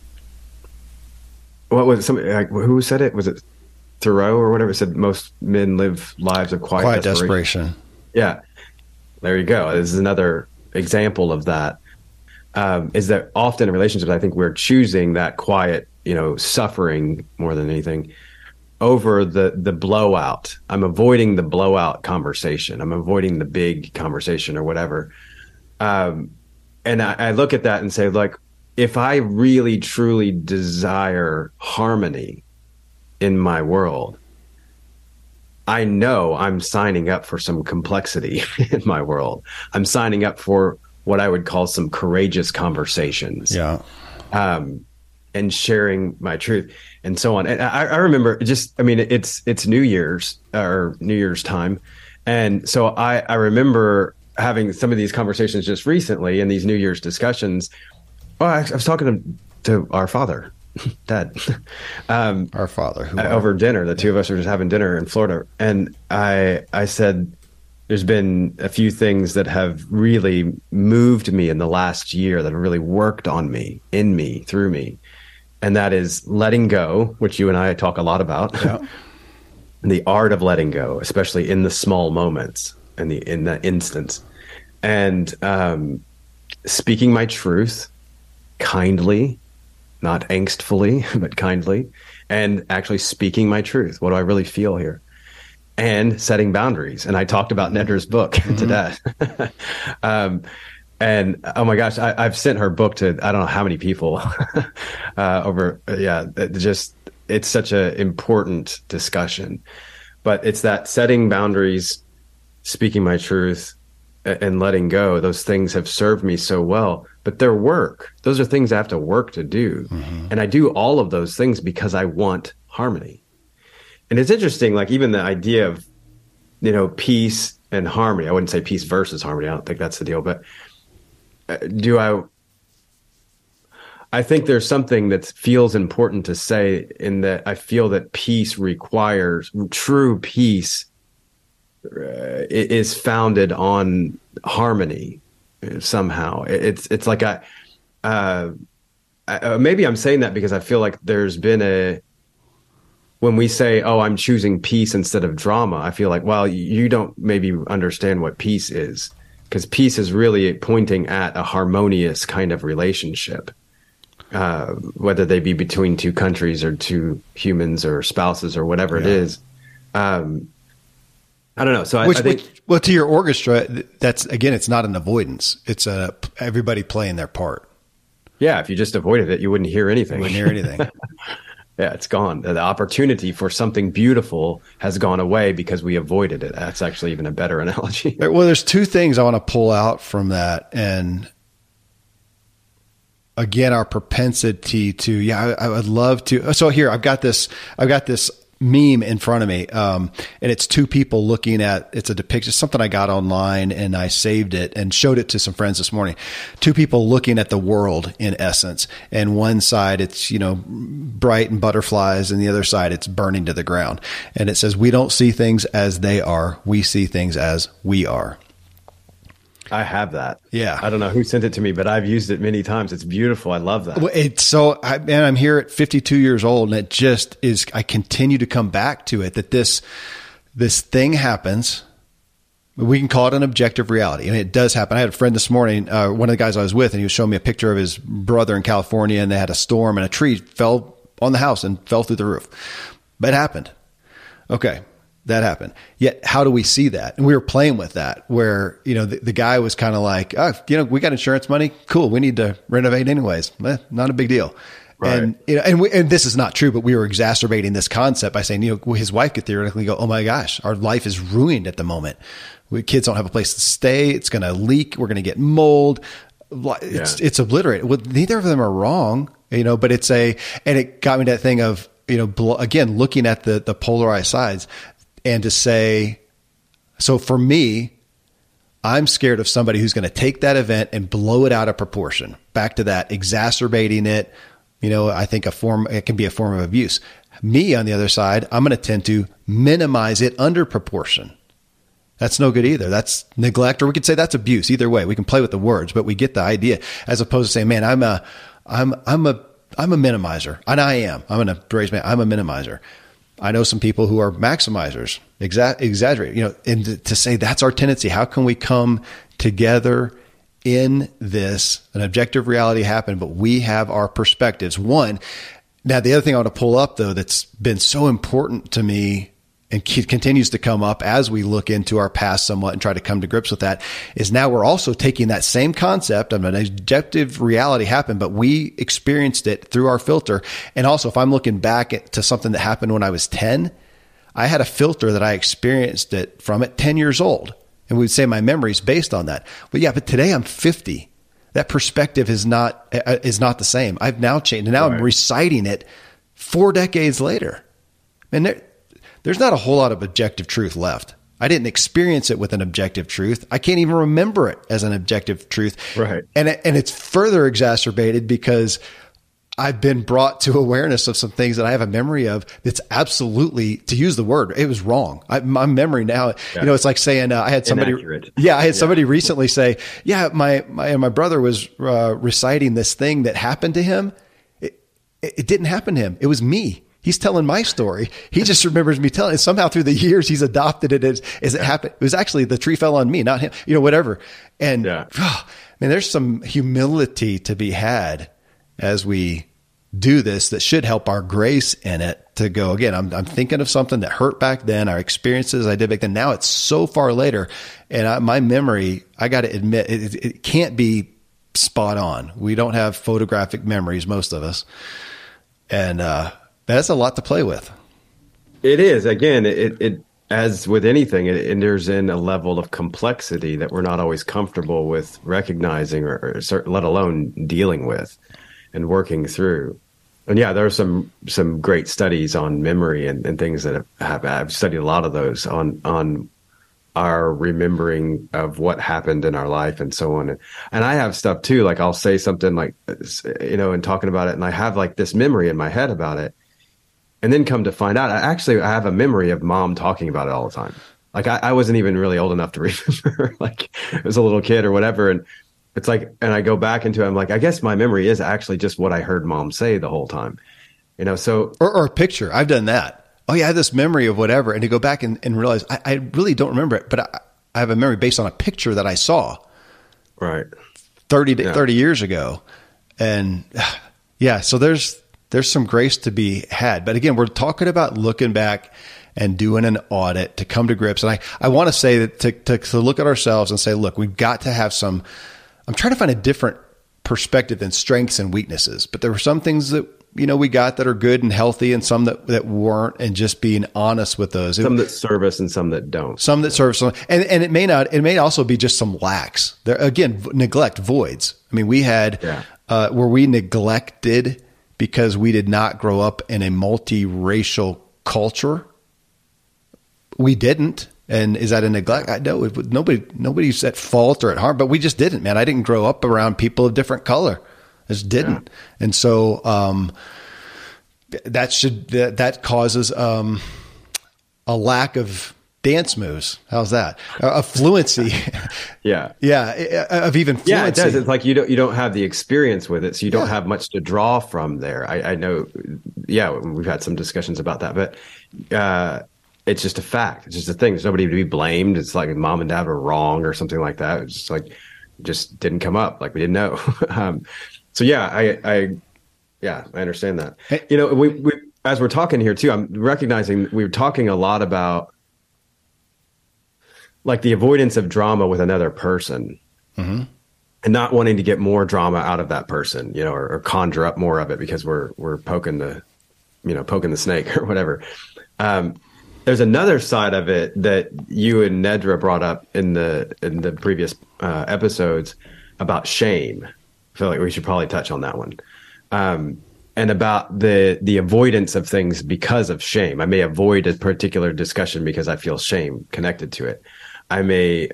What was somebody like? Who said it? Was it Thoreau or whatever? It said most men live lives of quiet desperation. Yeah, there you go. This is another example of that. Is that often in relationships, I think we're choosing that quiet, suffering more than anything over the blowout. I'm avoiding the blowout conversation. I'm avoiding the big conversation or whatever. And I look at that and say, like, if I really truly desire harmony in my world, I know I'm signing up for some complexity in my world. I'm signing up for what I would call some courageous conversations. Yeah. And sharing my truth and so on. And I remember it's New Year's or New Year's time. And so I remember having some of these conversations just recently in these New Year's discussions. Well, I was talking to our father, Dad, our father, over dinner. The two of us were just having dinner in Florida. And I said, there's been a few things that have really moved me in the last year, that have really worked on me, in me, through me. And that is letting go, which you and I talk a lot about. Yeah. The art of letting go, especially in the small moments and in the instance. And speaking my truth kindly, not angstfully, but kindly, and actually speaking my truth. What do I really feel here? And setting boundaries. And I talked about Nedra's book to Dad. And oh my gosh, I've sent her book to I don't know how many people it's such an important discussion. But it's that setting boundaries, speaking my truth, and letting go. Those things have served me so well, but they're work. Those are things I have to work to do. Mm-hmm. And I do all of those things because I want harmony. And it's interesting, like even the idea of peace and harmony. I wouldn't say peace versus harmony. I don't think that's the deal, but I think there's something that feels important to say, in that I feel that peace requires true peace is founded on harmony somehow. It's like maybe I'm saying that because I feel like there's been when we say, oh, I'm choosing peace instead of drama, I feel like, well, you don't maybe understand what peace is, because peace is really pointing at a harmonious kind of relationship, whether they be between two countries or two humans or spouses or whatever it is. I don't know. So I think, well, to your orchestra, that's, again, it's not an avoidance. It's everybody playing their part. Yeah. If you just avoided it, you wouldn't hear anything. Yeah, it's gone. The opportunity for something beautiful has gone away because we avoided it. That's actually even a better analogy. Well, there's two things I want to pull out from that. And again, our propensity to, I would love to. So here, I've got this meme in front of me. And it's two people looking at, it's a depiction, something I got online, and I saved it and showed it to some friends this morning. Two people looking at the world in essence. And one side, it's, bright and butterflies, and the other side, it's burning to the ground. And it says, we don't see things as they are. We see things as we are. I have that. Yeah. I don't know who sent it to me, but I've used it many times. It's beautiful. I love that. Well, I'm here at 52 years old, and it just is, I continue to come back to it, that this thing happens. We can call it an objective reality. I mean, it does happen. I had a friend this morning, one of the guys I was with, and he was showing me a picture of his brother in California, and they had a storm, and a tree fell on the house and fell through the roof. But it happened. Okay. That happened. Yet, how do we see that? And we were playing with that, where, the guy was kind of like, oh, we got insurance money. Cool. We need to renovate anyways. Not a big deal. Right. And this is not true, but we were exacerbating this concept by saying, his wife could theoretically go, oh my gosh, our life is ruined at the moment. Kids don't have a place to stay. It's going to leak. We're going to get mold. It's obliterated. Well, neither of them are wrong, but and it got me to that thing of, again, looking at the polarized sides. And to say, so for me, I'm scared of somebody who's going to take that event and blow it out of proportion. Back to that, exacerbating it. I think it can be a form of abuse. Me, on the other side, I'm going to tend to minimize it under proportion. That's no good either. That's neglect, or we could say that's abuse. Either way, we can play with the words, but we get the idea, as opposed to saying, man, I'm a minimizer. And I am. I'm going to raise my, I'm a minimizer. I know some people who are maximizers, exaggerate, and to say that's our tendency. How can we come together in this? An objective reality happened, but we have our perspectives. Now the other thing I want to pull up, though, that's been so important to me and continues to come up as we look into our past somewhat and try to come to grips with that, is now we're also taking that same concept of an objective reality happened, but we experienced it through our filter. And also, if I'm looking back to something that happened when I was 10, I had a filter that I experienced it from at 10 years old. And we would say my memory is based on that. But today I'm 50. That perspective is not the same. I've now changed, and now I'm reciting it 4 decades later. And there's not a whole lot of objective truth left. I didn't experience it with an objective truth. I can't even remember it as an objective truth. Right. And it's further exacerbated because I've been brought to awareness of some things that I have a memory of that's absolutely, to use the word, it was wrong. My memory now, it's like saying, I had somebody, inaccurate. Somebody recently say, my brother was reciting this thing that happened to him. It didn't happen to him. It was me. He's telling my story. He just remembers me telling it. Somehow through the years, he's adopted it as it happened. It was actually the tree fell on me, not him, whatever. And there's some humility to be had as we do this that should help our grace in it to go, again, I'm thinking of something that hurt back then, our experiences I did back then. Now it's so far later. And my memory, I got to admit, it can't be spot on. We don't have photographic memories, most of us. And, that's a lot to play with. It is. Again, it as with anything, it enters in a level of complexity that we're not always comfortable with recognizing or let alone dealing with and working through. And there are some great studies on memory and things that I've studied a lot of those on our remembering of what happened in our life and so on. And I have stuff too, like I'll say something like, and talking about it, and I have like this memory in my head about it. And then come to find out, I have a memory of mom talking about it all the time. Like I wasn't even really old enough to remember, like I was a little kid or whatever. And it's like, and I go back into it, I'm like, I guess my memory is actually just what I heard mom say the whole time, so. Or a picture. I've done that. Oh yeah, I have this memory of whatever. And to go back and realize I really don't remember it, but I have a memory based on a picture that I saw. Right. 30 years ago. And yeah, so there's some grace to be had. But again, we're talking about looking back and doing an audit to come to grips. And I want to say that to look at ourselves and say, look, we've got to have I'm trying to find a different perspective than strengths and weaknesses, but there were some things that, we got that are good and healthy and some that weren't, and just being honest with those. Some that serve us and some that don't. Some that serve some, and it may also be just some lacks. There again, neglect, voids. I mean, we had, were we neglected because we did not grow up in a multiracial culture? We didn't. And is that a neglect? I know nobody's at fault or at harm, but we just didn't, man. I didn't grow up around people of different color. I just didn't. Yeah. And so, that causes, a lack of dance moves. How's that? A fluency. Yeah. Yeah. Of even fluency. Yeah, it does. It's like you don't have the experience with it, so you don't have much to draw from there. I know. Yeah. We've had some discussions about that, but, it's just a fact. It's just a thing. There's nobody to be blamed. It's like mom and dad were wrong or something like that. It's just like, just didn't come up. Like we didn't know. So yeah, I understand that. Hey. We as we're talking here too, I'm recognizing we're talking a lot about like the avoidance of drama with another person, and not wanting to get more drama out of that person, or conjure up more of it because we're poking the snake or whatever. There's another side of it that you and Nedra brought up in the previous episodes about shame. I feel like we should probably touch on that one. And about the avoidance of things because of shame. I may avoid a particular discussion because I feel shame connected to it. I may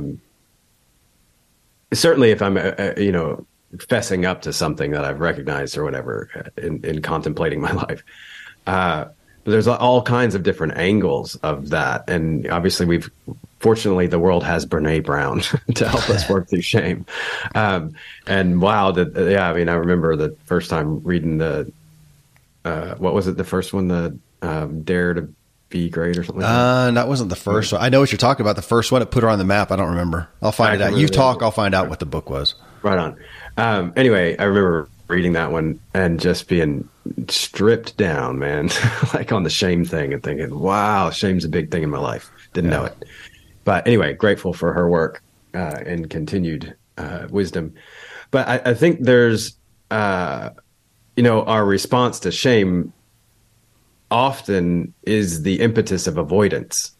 certainly if I'm fessing up to something that I've recognized or whatever in contemplating my life. But there's all kinds of different angles of that. And obviously fortunately the world has Brene Brown to help us work through shame. And wow, I remember the first time reading what was it? The first one, the Dare to Be Great or something like that? That wasn't the first one. I know what you're talking about. The first one that put her on the map. I don't remember. I'll find it out. You talk, I'll find out what the book was. Right on. Anyway, I remember reading that one and just being stripped down, man, like on the shame thing and thinking, wow, shame's a big thing in my life. Didn't know it. But anyway, grateful for her work and continued wisdom. But I think there's, our response to shame often is the impetus of avoidance.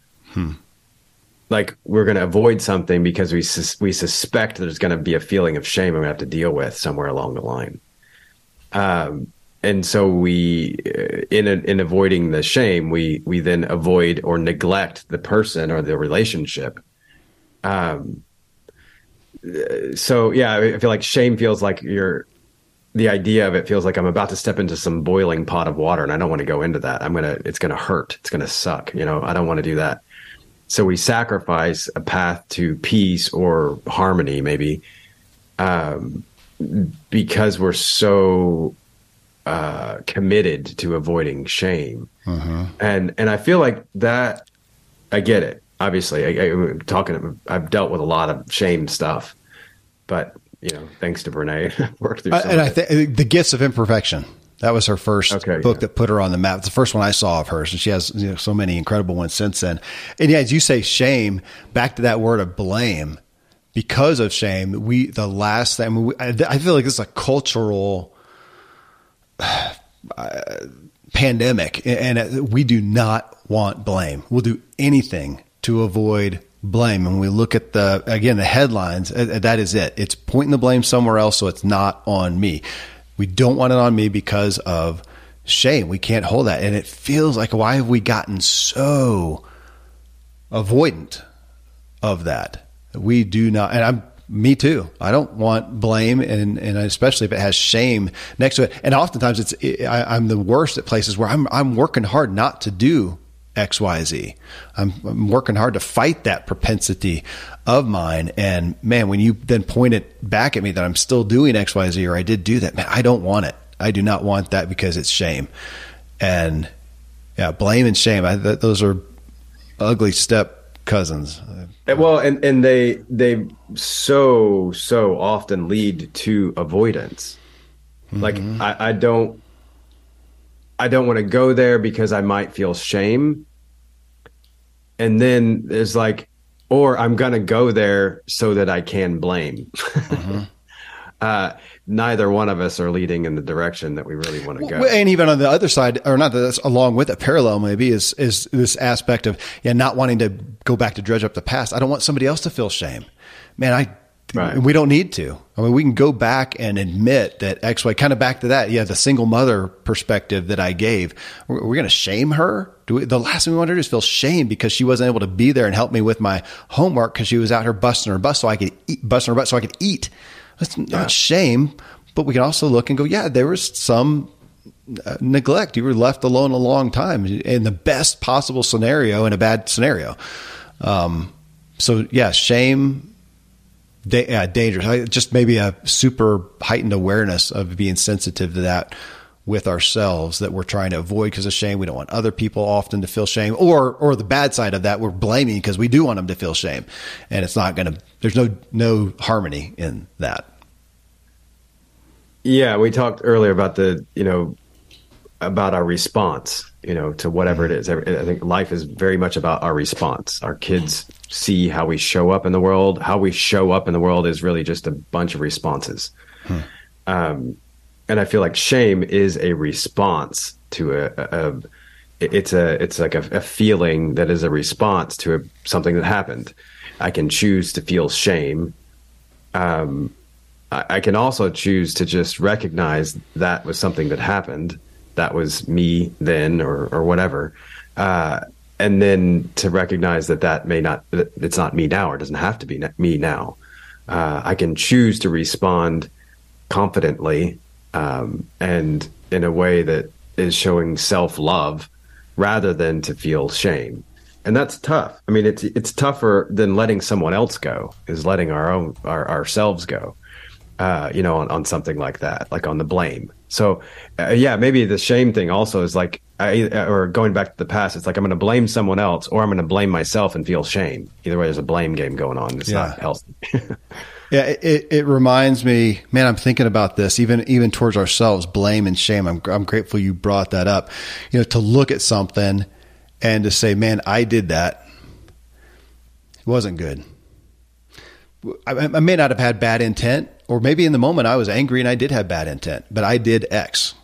Like we're going to avoid something because we suspect there's going to be a feeling of shame we're going to have to deal with somewhere along the line. And so we, in avoiding the shame, we then avoid or neglect the person or the relationship. So yeah, I feel like shame feels like the idea of it feels like I'm about to step into some boiling pot of water and I don't want to go into that. It's going to hurt. It's going to suck. I don't want to do that. So we sacrifice a path to peace or harmony, maybe, because we're so committed to avoiding shame. And I feel like that, I get it. Obviously, I've dealt with a lot of shame stuff, but thanks to Brene, worked through some and I think The Gifts of Imperfection. That was her first book that put her on the map. It's the first one I saw of hers, and she has so many incredible ones since then. And yeah, as you say, shame, back to that word of blame. Because of shame, the last thing, I feel like this is a cultural pandemic, and we do not want blame. We'll do anything to avoid blame. And when we look at the headlines, that is it. It's pointing the blame somewhere else, so it's not on me. We don't want it on me because of shame. We can't hold that. And it feels like, why have we gotten so avoidant of that. We do not, and me too. I don't want blame, and especially if it has shame next to it. And oftentimes I'm the worst at places where I'm working hard not to do X, Y, Z. I'm working hard to fight that propensity of mine. And man, when you then point it back at me that I'm still doing X, Y, Z, or I did do that, man, I don't want it. I do not want that because it's shame. And yeah, blame and shame, those are ugly step cousins. Well, and they so often lead to avoidance. Like I don't want to go there because I might feel shame. And then there's like, or I'm going to go there so that I can blame. Neither one of us are leading in the direction that we really want to go. And even on the other side, or not that that's along with it, parallel maybe is this aspect of not wanting to go back to dredge up the past. I don't want somebody else to feel shame. Man, we don't need to. I mean, we can go back and admit that X, Y, kind of back to that. Yeah, the single mother perspective that I gave. We're going to shame her? The last thing we want her to do is feel shame because she wasn't able to be there and help me with my homework because she was out here busting her butt so I could eat. That's not shame, but we can also look and go, yeah, there was some neglect. You were left alone a long time in the best possible scenario and a bad scenario. So yeah, shame, dangerous. Just maybe a super heightened awareness of being sensitive to that with ourselves that we're trying to avoid because of shame. We don't want other people often to feel shame, or the bad side of that, we're blaming because we do want them to feel shame, and it's not going to. There's no harmony in that. Yeah, we talked earlier about about our response, to whatever it is. I think life is very much about our response. Our kids see how we show up in the world. How we show up in the world is really just a bunch of responses. And I feel like shame is a response to it's like a feeling that is a response to something that happened. I can choose to feel shame. I can also choose to just recognize that was something that happened. That was me then, or whatever. And then to recognize that it's not me now, or doesn't have to be me now. I can choose to respond confidently, and in a way that is showing self-love rather than to feel shame. And that's tough. I mean, it's tougher than letting someone else go, is letting ourselves go, on something like that, like on the blame. So maybe the shame thing also is like, or going back to the past, it's like, I'm going to blame someone else, or I'm going to blame myself and feel shame. Either way, there's a blame game going on. It's not healthy. Yeah, it reminds me, man, I'm thinking about this, even towards ourselves, blame and shame. I'm grateful you brought that up, to look at something and to say, man, I did that. It wasn't good. I may not have had bad intent, or maybe in the moment I was angry and I did have bad intent, but I did X.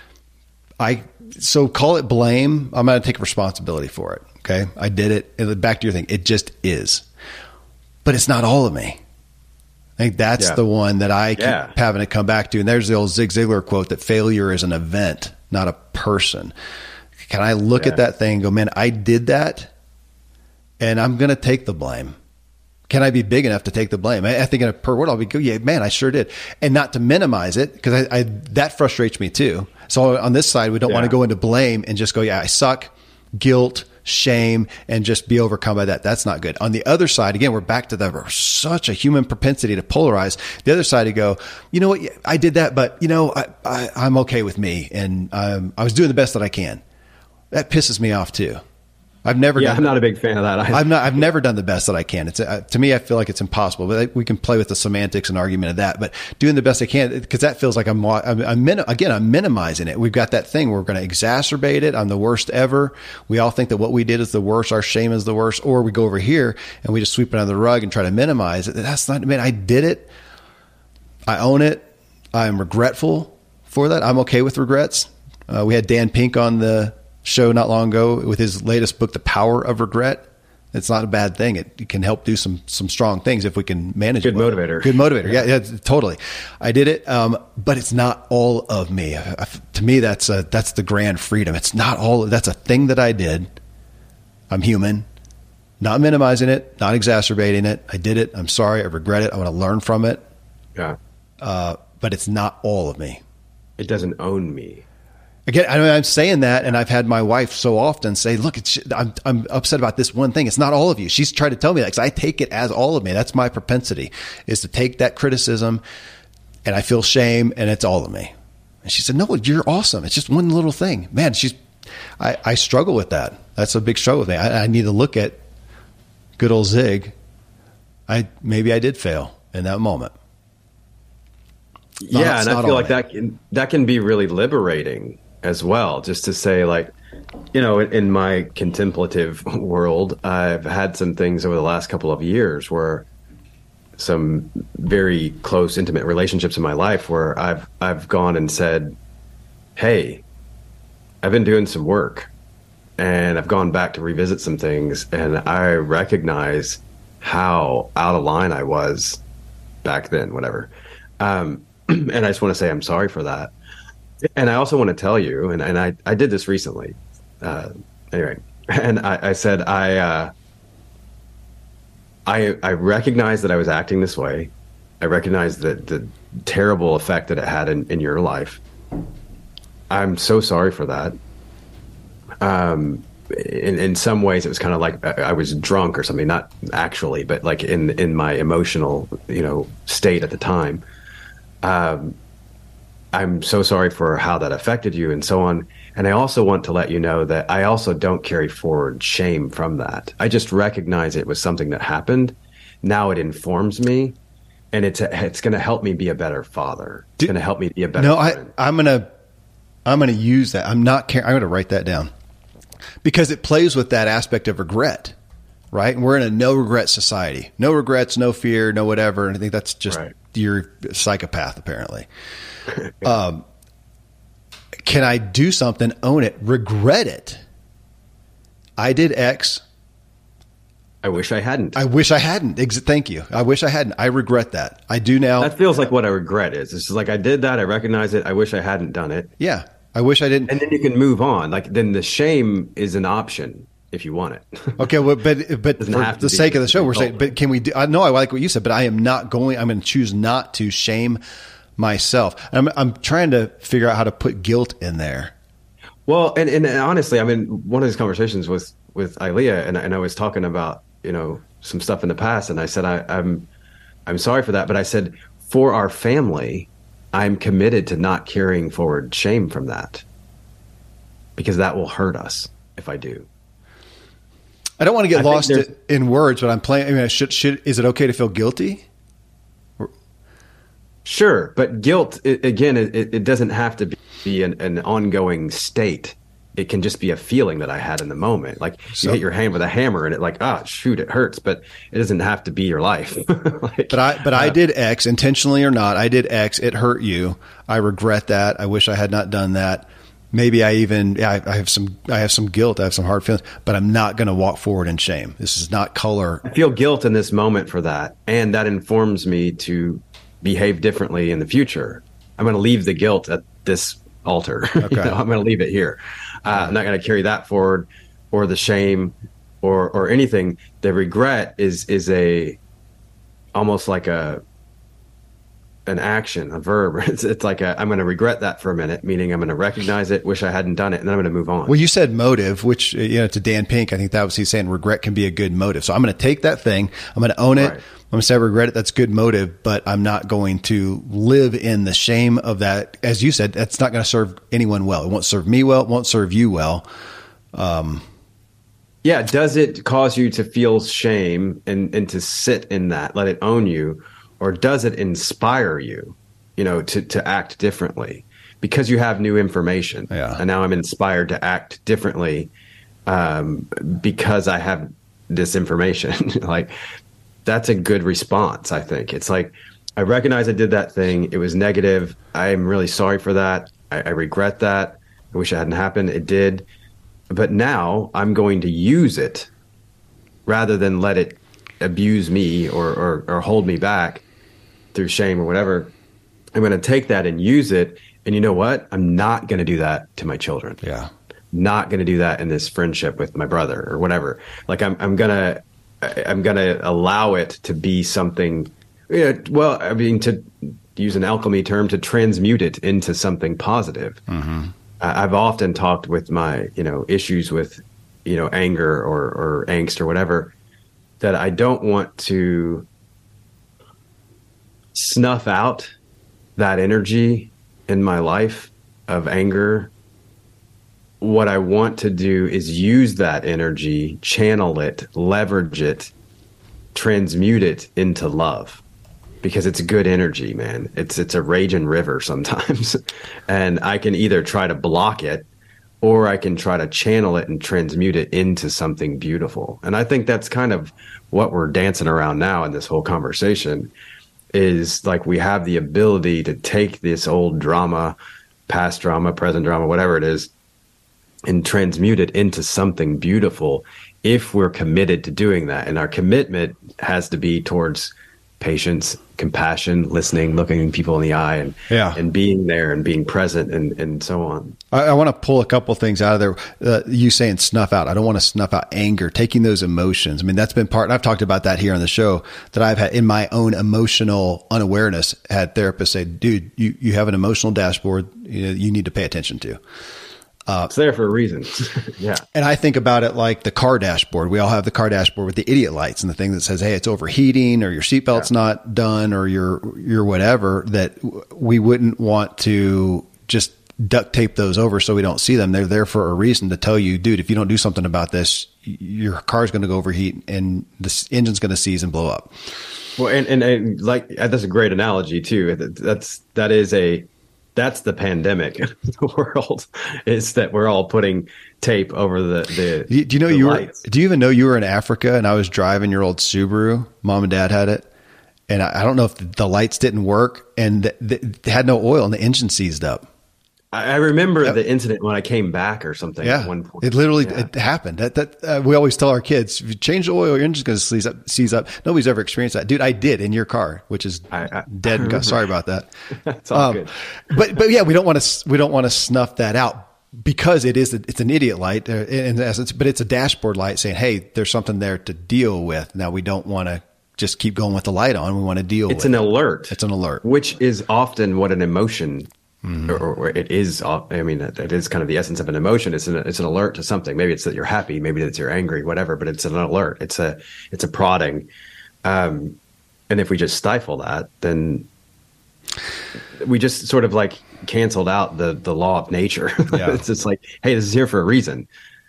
So call it blame. I'm going to take responsibility for it. Okay. I did it. And back to your thing. It just is, but it's not all of me. I think that's the one that I keep having to come back to. And there's the old Zig Ziglar quote that failure is an event, not a person. Can I look at that thing and go, man, I did that and I'm going to take the blame. Can I be big enough to take the blame? I think in a per word, I'll be go, yeah, man, I sure did. And not to minimize it, because that frustrates me too. So on this side, we don't want to go into blame and just go, yeah, I suck, guilt, shame, and just be overcome by that. That's not good. On the other side, again, we're back to we're such a human propensity to polarize. The other side, to go, you know what, I did that, but I'm okay with me, and I was doing the best that I can. That pisses me off too. I'm not a big fan of that either. I've never done the best that I can. It's to me, I feel like it's impossible, but we can play with the semantics and argument of that, but doing the best I can, because that feels like I'm minimizing it. We've got that thing. We're going to exacerbate it. I'm the worst ever. We all think that what we did is the worst. Our shame is the worst. Or we go over here and we just sweep it under the rug and try to minimize it. That's not, man, I did it. I own it. I'm regretful for that. I'm okay with regrets. We had Dan Pink on the show not long ago with his latest book, The Power of Regret. It's not a bad thing. It can help do some strong things if we can manage it. Good motivator. Yeah, totally. I did it. But it's not all of me. To me, that's the grand freedom. It's not all, that's a thing that I did. I'm human. Not minimizing it, not exacerbating it. I did it. I'm sorry. I regret it. I want to learn from it. Yeah. But it's not all of me. It doesn't own me. Again, I'm saying that, and I've had my wife so often say, look, I'm upset about this one thing. It's not all of you. She's tried to tell me that because I take it as all of me. That's my propensity, is to take that criticism, and I feel shame, and it's all of me. And she said, no, you're awesome. It's just one little thing. Man, I struggle with that. That's a big struggle with me. I need to look at good old Zig. Maybe I did fail in that moment. And I feel like that can be really liberating as well, just to say, like, in my contemplative world, I've had some things over the last couple of years where some very close, intimate relationships in my life where I've gone and said, hey, I've been doing some work and I've gone back to revisit some things, and I recognize how out of line I was back then, whatever. And I just want to say I'm sorry for that. And I also want to tell you, and I did this recently, anyway, and I said, I recognize that I was acting this way. I recognize that the terrible effect that it had in your life. I'm so sorry for that. In some ways, it was kind of like I was drunk or something, not actually, but like in my emotional, state at the time. I'm so sorry for how that affected you and so on. And I also want to let you know that I also don't carry forward shame from that. I just recognize it was something that happened. Now it informs me, and it's going to help me be a better father. It's going to help me be a better friend. I'm going to use that. I'm going to write that down because it plays with that aspect of regret, right? And we're in a no regret society. No regrets, no fear, no whatever. And I think that's just you're a psychopath, apparently. Can I do something, own it, regret it? I did X. I wish I hadn't. Thank you. I wish I hadn't. I regret that. I do now. That feels like what I regret is. It's just like I did that. I recognize it. I wish I hadn't done it. Yeah. I wish I didn't. And then you can move on. Like then the shame is an option if you want it. Okay. Well, but for the sake of the show, we're saying, but can we do, I know I like what you said, but I'm going to choose not to shame myself. I'm trying to figure out how to put guilt in there. Well, and honestly, I mean, one of these conversations with Ilea, and I was talking about, some stuff in the past, and I said, I'm sorry for that. But I said, for our family, I'm committed to not carrying forward shame from that, because that will hurt us if I do. I don't want to get lost in words, but I'm playing. I mean, is it okay to feel guilty? Sure, but guilt, it doesn't have to be an ongoing state. It can just be a feeling that I had in the moment. Like you hit your hand with a hammer and it shoot, it hurts, but it doesn't have to be your life. I did X, intentionally or not. I did X. It hurt you. I regret that. I wish I had not done that. Maybe I have some guilt. I have some hard feelings, but I'm not going to walk forward in shame. This is not color. I feel guilt in this moment for that. And that informs me to behave differently in the future. I'm going to leave the guilt at this altar. Okay. I'm going to leave it here. I'm not going to carry that forward, or the shame, or anything. The regret is almost like an action, a verb. It's like I'm going to regret that for a minute, meaning I'm going to recognize it, wish I hadn't done it, and then I'm going to move on. Well, you said motive, which, to Dan Pink, I think that was he's saying regret can be a good motive. So I'm going to take that thing. I'm going to own it. Right. I'm going to say I regret it. That's good motive, but I'm not going to live in the shame of that. As you said, that's not going to serve anyone well. It won't serve me well. It won't serve you well. Yeah. Does it cause you to feel shame and to sit in that, let it own you? Or does it inspire you, to act differently because you have new information? Yeah. And now I'm inspired to act differently because I have this information. Like, that's a good response, I think. It's like, I recognize I did that thing. It was negative. I'm really sorry for that. I regret that. I wish it hadn't happened. It did. But now I'm going to use it rather than let it abuse me or hold me back through shame or whatever. I'm going to take that and use it. And you know what? I'm not going to do that to my children. Yeah. Not going to do that in this friendship with my brother or whatever. Like I'm going to I'm going to allow it to be something, to use an alchemy term, to transmute it into something positive. Mm-hmm. I've often talked with my, issues with, anger or angst or whatever, that I don't want to snuff out that energy in my life of anger. What I want to do is use that energy, channel it, leverage it, transmute it into love, because it's good energy, man. It's a raging river sometimes. And I can either try to block it, or I can try to channel it and transmute it into something beautiful. And I think that's kind of what we're dancing around now in this whole conversation, is like we have the ability to take this old drama, past drama, present drama, whatever it is, and transmute it into something beautiful if we're committed to doing that. And our commitment has to be towards patience, compassion, listening, looking people in the eye, and being there and being present and so on. I want to pull a couple things out of there. You saying snuff out. I don't want to snuff out anger, taking those emotions. I mean, that's been part, and I've talked about that here on the show, that I've had in my own emotional unawareness, had therapists say, dude, you have an emotional dashboard you need to pay attention to. It's there for a reason. Yeah. And I think about it like the car dashboard. We all have the car dashboard with the idiot lights and the thing that says, hey, it's overheating, or your seatbelt's not done, or your whatever, that we wouldn't want to just duct tape those over so we don't see them. They're there for a reason, to tell you, dude, if you don't do something about this, your car's going to go overheat and the engine's going to seize and blow up. Well, and like, that's a great analogy too. That's the pandemic of the world, is that we're all putting tape over the do you even know you were in Africa and I was driving your old Subaru? Mom and Dad had it. And I don't know if the lights didn't work, and they had no oil and the engine seized up. I remember the incident when I came back or something at one point. It literally it happened. We always tell our kids, if you change the oil, your engine's going to seize up. Nobody's ever experienced that. Dude, I did in your car, which is dead. Sorry about that. It's all good. But yeah, we don't want to snuff that out, because it's an idiot light in essence, but it's a dashboard light saying, hey, there's something there to deal with. Now, we don't want to just keep going with the light on. We want to deal with it. It's an alert. It's an alert. Which is often what an emotion, or it is. I mean, it is kind of the essence of an emotion. It's an alert to something. Maybe it's that you're happy, maybe it's you're angry, whatever, but it's an alert. It's a prodding. And if we just stifle that, then we just sort of like canceled out the law of nature. Yeah. It's just like, hey, this is here for a reason.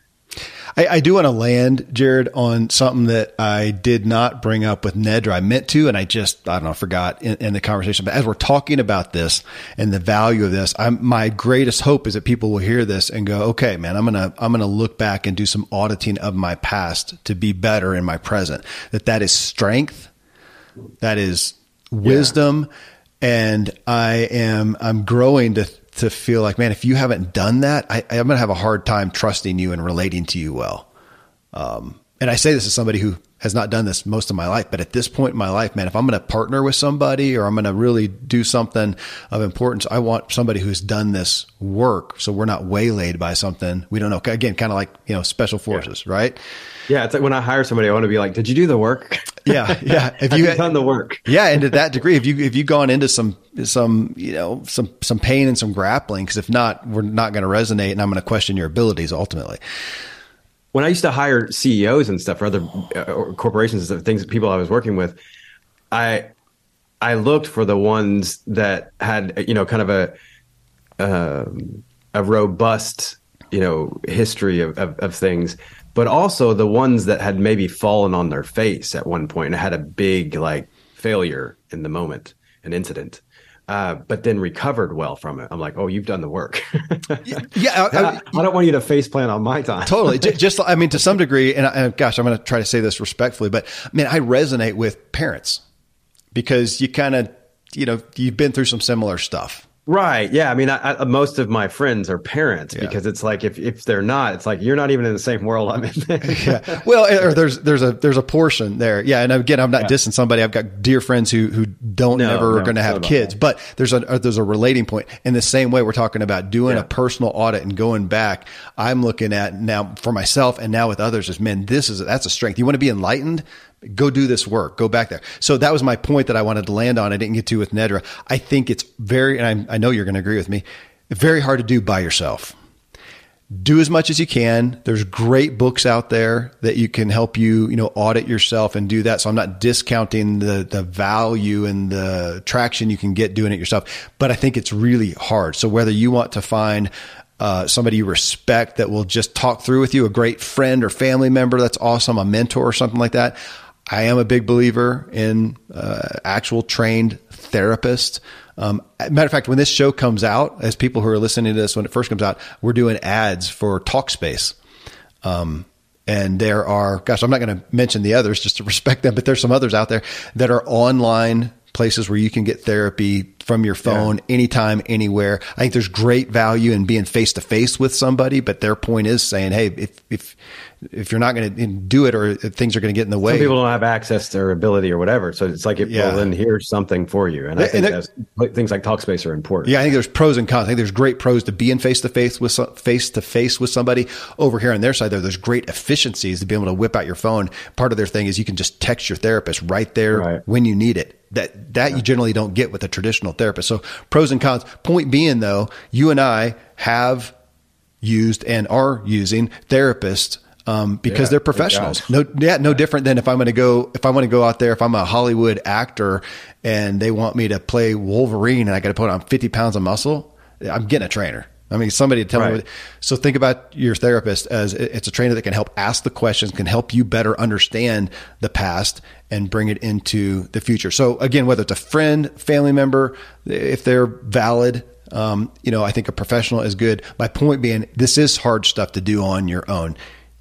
I do want to land, Jared, on something that I did not bring up with Nedra. I meant to, and I forgot in the conversation. But as we're talking about this and the value of this, my greatest hope is that people will hear this and go, okay, man, I'm gonna look back and do some auditing of my past to be better in my present. That is strength, that is wisdom, and I'm growing to feel like, man, if you haven't done that, I'm going to have a hard time trusting you and relating to you well. And I say this as somebody who has not done this most of my life, but at this point in my life, man, if I'm going to partner with somebody or I'm going to really do something of importance, I want somebody who's done this work, so we're not waylaid by something we don't know. Again, kind of like, special forces, right? Yeah, it's like when I hire somebody, I want to be like, did you do the work? Yeah. Have you done the work? Yeah, and to that degree, if you've gone into some pain and some grappling, because if not, we're not going to resonate, and I'm going to question your abilities ultimately. When I used to hire CEOs and stuff for other corporations and things, people I was working with, I looked for the ones that had kind of a robust history of things, but also the ones that had maybe fallen on their face at one point and had a big failure in the moment, an incident. But then recovered well from it. I'm like, oh, you've done the work. I don't want you to face plant on my time. Totally. To some degree, and gosh, I'm going to try to say this respectfully, but man, I resonate with parents because you kind of, you've been through some similar stuff. Right. Yeah. I mean, most of my friends are parents because it's like, if they're not, it's like, you're not even in the same world I'm in. Yeah. Well, or there's a portion there. Yeah. And again, I'm not dissing somebody. I've got dear friends who never are going to have kids, but there's a relating point. In the same way, we're talking about doing a personal audit and going back. I'm looking at now for myself and now with others is, man, that's a strength. You want to be enlightened? Go do this work. Go back there. So that was my point that I wanted to land on. I didn't get to with Nedra. I think it's and I know you're going to agree with me, very hard to do by yourself. Do as much as you can. There's great books out there that you can help you, audit yourself and do that. So I'm not discounting the value and the traction you can get doing it yourself, but I think it's really hard. So whether you want to find somebody you respect that will just talk through with you, a great friend or family member, that's awesome, a mentor or something like that. I am a big believer in actual trained therapists. Matter of fact, when this show comes out, as people who are listening to this, when it first comes out, we're doing ads for Talkspace. And there are, I'm not going to mention the others just to respect them, but there's some others out there that are online places where you can get therapy from your phone anytime, anywhere. I think there's great value in being face to face with somebody, but their point is saying, hey, if you're not going to do it or if things are going to get in the way. Some people don't have access to their ability or whatever. So it's like, well, then here's something for you. And I think things like Talkspace are important. Yeah, I think there's pros and cons. I think there's great pros to being face to face with somebody. Over here on their side, there's great efficiencies to be able to whip out your phone. Part of their thing is you can just text your therapist right there when you need it. That you generally don't get with a traditional therapist. So pros and cons. Point being, though, you and I have used and are using therapists because they're professionals. No different than if I want to go out there, if I'm a Hollywood actor and they want me to play Wolverine and I got to put on 50 pounds of muscle, I'm getting a trainer. I mean, somebody to tell me. So think about your therapist as it's a trainer that can help ask the questions, can help you better understand the past and bring it into the future. So again, whether it's a friend, family member, if they're valid, I think a professional is good. My point being, this is hard stuff to do on your own.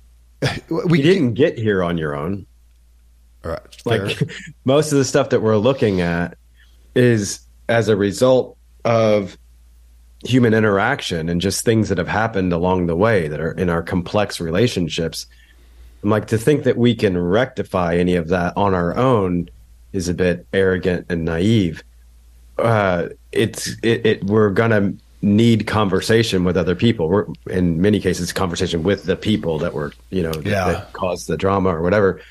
We didn't get here on your own. Right, like most of the stuff that we're looking at is as a result of human interaction and just things that have happened along the way that are in our complex relationships. I'm like, to think that we can rectify any of that on our own is a bit arrogant and naive. We're going to need conversation with other people. We're in many cases conversation with the people that were, that caused the drama or whatever.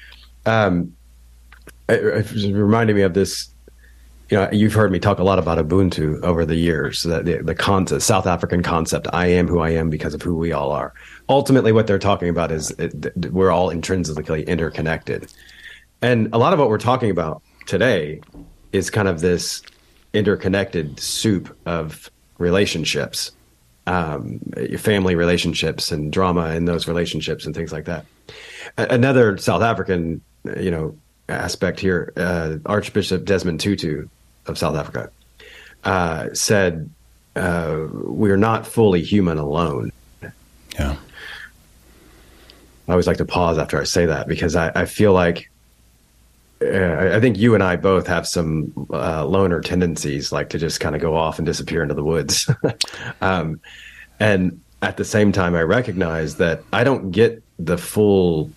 It reminded me of this. You've heard me talk a lot about Ubuntu over the years, the concept, South African concept, I am who I am because of who we all are. Ultimately, what they're talking about is we're all intrinsically interconnected. And a lot of what we're talking about today is kind of this interconnected soup of relationships, family relationships and drama in those relationships and things like that. Another South African, aspect here, Archbishop Desmond Tutu of South Africa said, "We're not fully human alone." Yeah, I always like to pause after I say that because I feel like I think you and I both have some loner tendencies, like to just kind of go off and disappear into the woods, and at the same time, I recognize that I don't get the full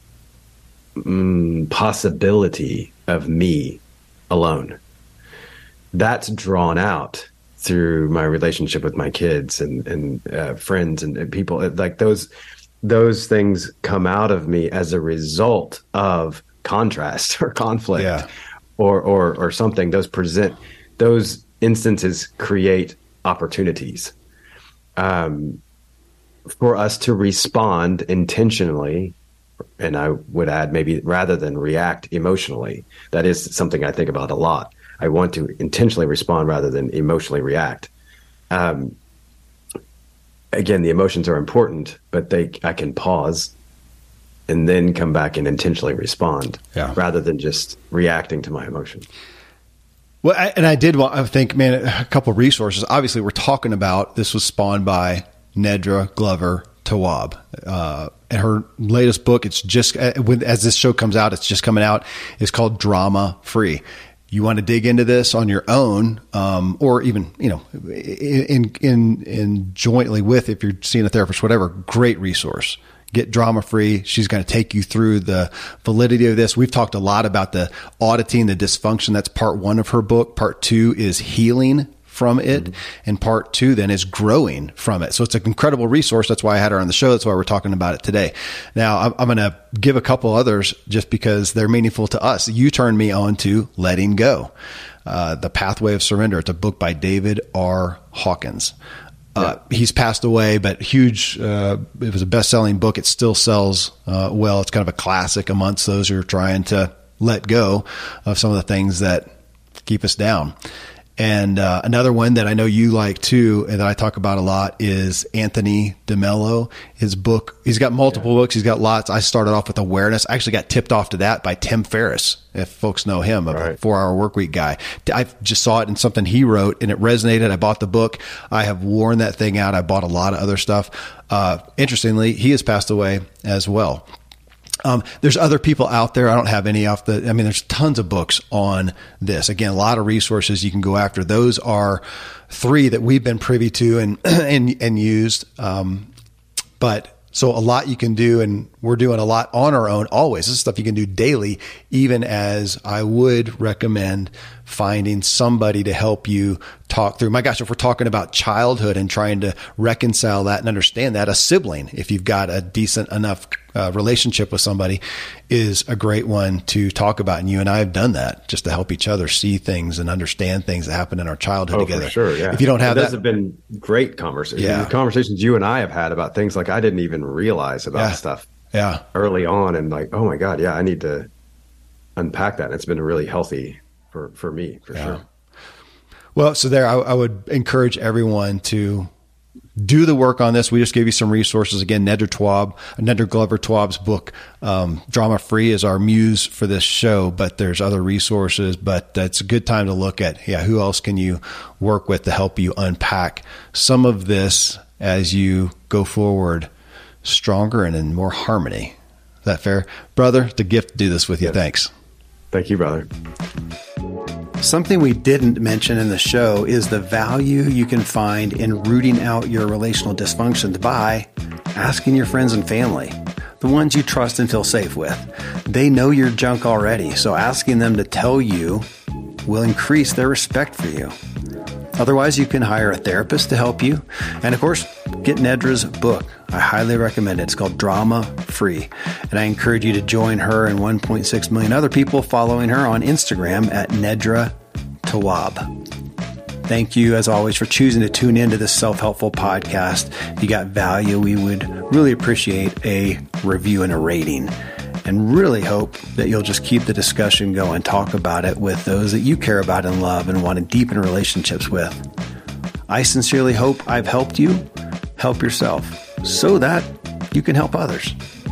possibility of me alone. That's drawn out through my relationship with my kids and friends and people. Like those things come out of me as a result of contrast or conflict, or something. Those instances create opportunities for us to respond intentionally. And I would add, maybe rather than react emotionally. That is something I think about a lot. I want to intentionally respond rather than emotionally react. Again, the emotions are important, but I can pause and then come back and intentionally respond rather than just reacting to my emotion. Well, I think, man, a couple of resources. Obviously, we're talking about, this was spawned by Nedra Glover Tawwab. And her latest book, it's just, as this show comes out, it's just coming out, is called Drama Free. you want to dig into this on your own, or even, in jointly with, if you're seeing a therapist, whatever, great resource. Get Drama Free. She's going to take you through the validity of this. We've talked a lot about the auditing, the dysfunction. That's part 1 of her book. Part 2 is healing from it. Mm-hmm. And part 2 then is growing from it. So it's an incredible resource. That's why I had her on the show. That's why we're talking about it today. Now I'm going to give a couple others just because they're meaningful to us. You turned me on to Letting Go, The Pathway of Surrender. It's a book by David R. Hawkins. He's passed away, but huge, it was a best-selling book. It still sells well. It's kind of a classic amongst those who are trying to let go of some of the things that keep us down. And another one that I know you like too, and that I talk about a lot, is Anthony DeMello. His book, he's got multiple books. He's got lots. I started off with Awareness. I actually got tipped off to that by Tim Ferriss, if folks know him, a 4-Hour Workweek guy. I just saw it in something he wrote and it resonated. I bought the book. I have worn that thing out. I bought a lot of other stuff. Interestingly, he has passed away as well. There's other people out there. I don't have any there's tons of books on this. Again, a lot of resources you can go after. Those are 3 that we've been privy to and used. But so a lot you can do, and we're doing a lot on our own always. This is stuff you can do daily, even as I would recommend finding somebody to help you talk through. My gosh, if we're talking about childhood and trying to reconcile that and understand that, a sibling, if you've got a decent enough relationship with somebody, is a great one to talk about. And you and I have done that just to help each other see things and understand things that happen in our childhood together. For sure, yeah. If you don't have those have been great conversations. Yeah. The conversations you and I have had about things like I didn't even realize about stuff early on, and like, oh my God, I need to unpack that. And it's been really healthy for me, for sure. Well, so there, I would encourage everyone to do the work on this. We just gave you some resources. Again, Nedra Glover Twab's book, Drama Free, is our muse for this show, but there's other resources. But it's a good time to look at, who else can you work with to help you unpack some of this as you go forward stronger and in more harmony. Is that fair? Brother, it's a gift to do this with you. Thanks. Thank you, brother. Something we didn't mention in the show is the value you can find in rooting out your relational dysfunctions by asking your friends and family, the ones you trust and feel safe with. They know your junk already, so asking them to tell you will increase their respect for you. Otherwise, you can hire a therapist to help you. And of course, get Nedra's book. I highly recommend it. It's called Drama Free. And I encourage you to join her and 1.6 million other people following her on Instagram at Nedra Tawwab. Thank you, as always, for choosing to tune into this self-helpful podcast. If you got value, we would really appreciate a review and a rating. And really hope that you'll just keep the discussion going, talk about it with those that you care about and love and want to deepen relationships with. I sincerely hope I've helped you help yourself so that you can help others.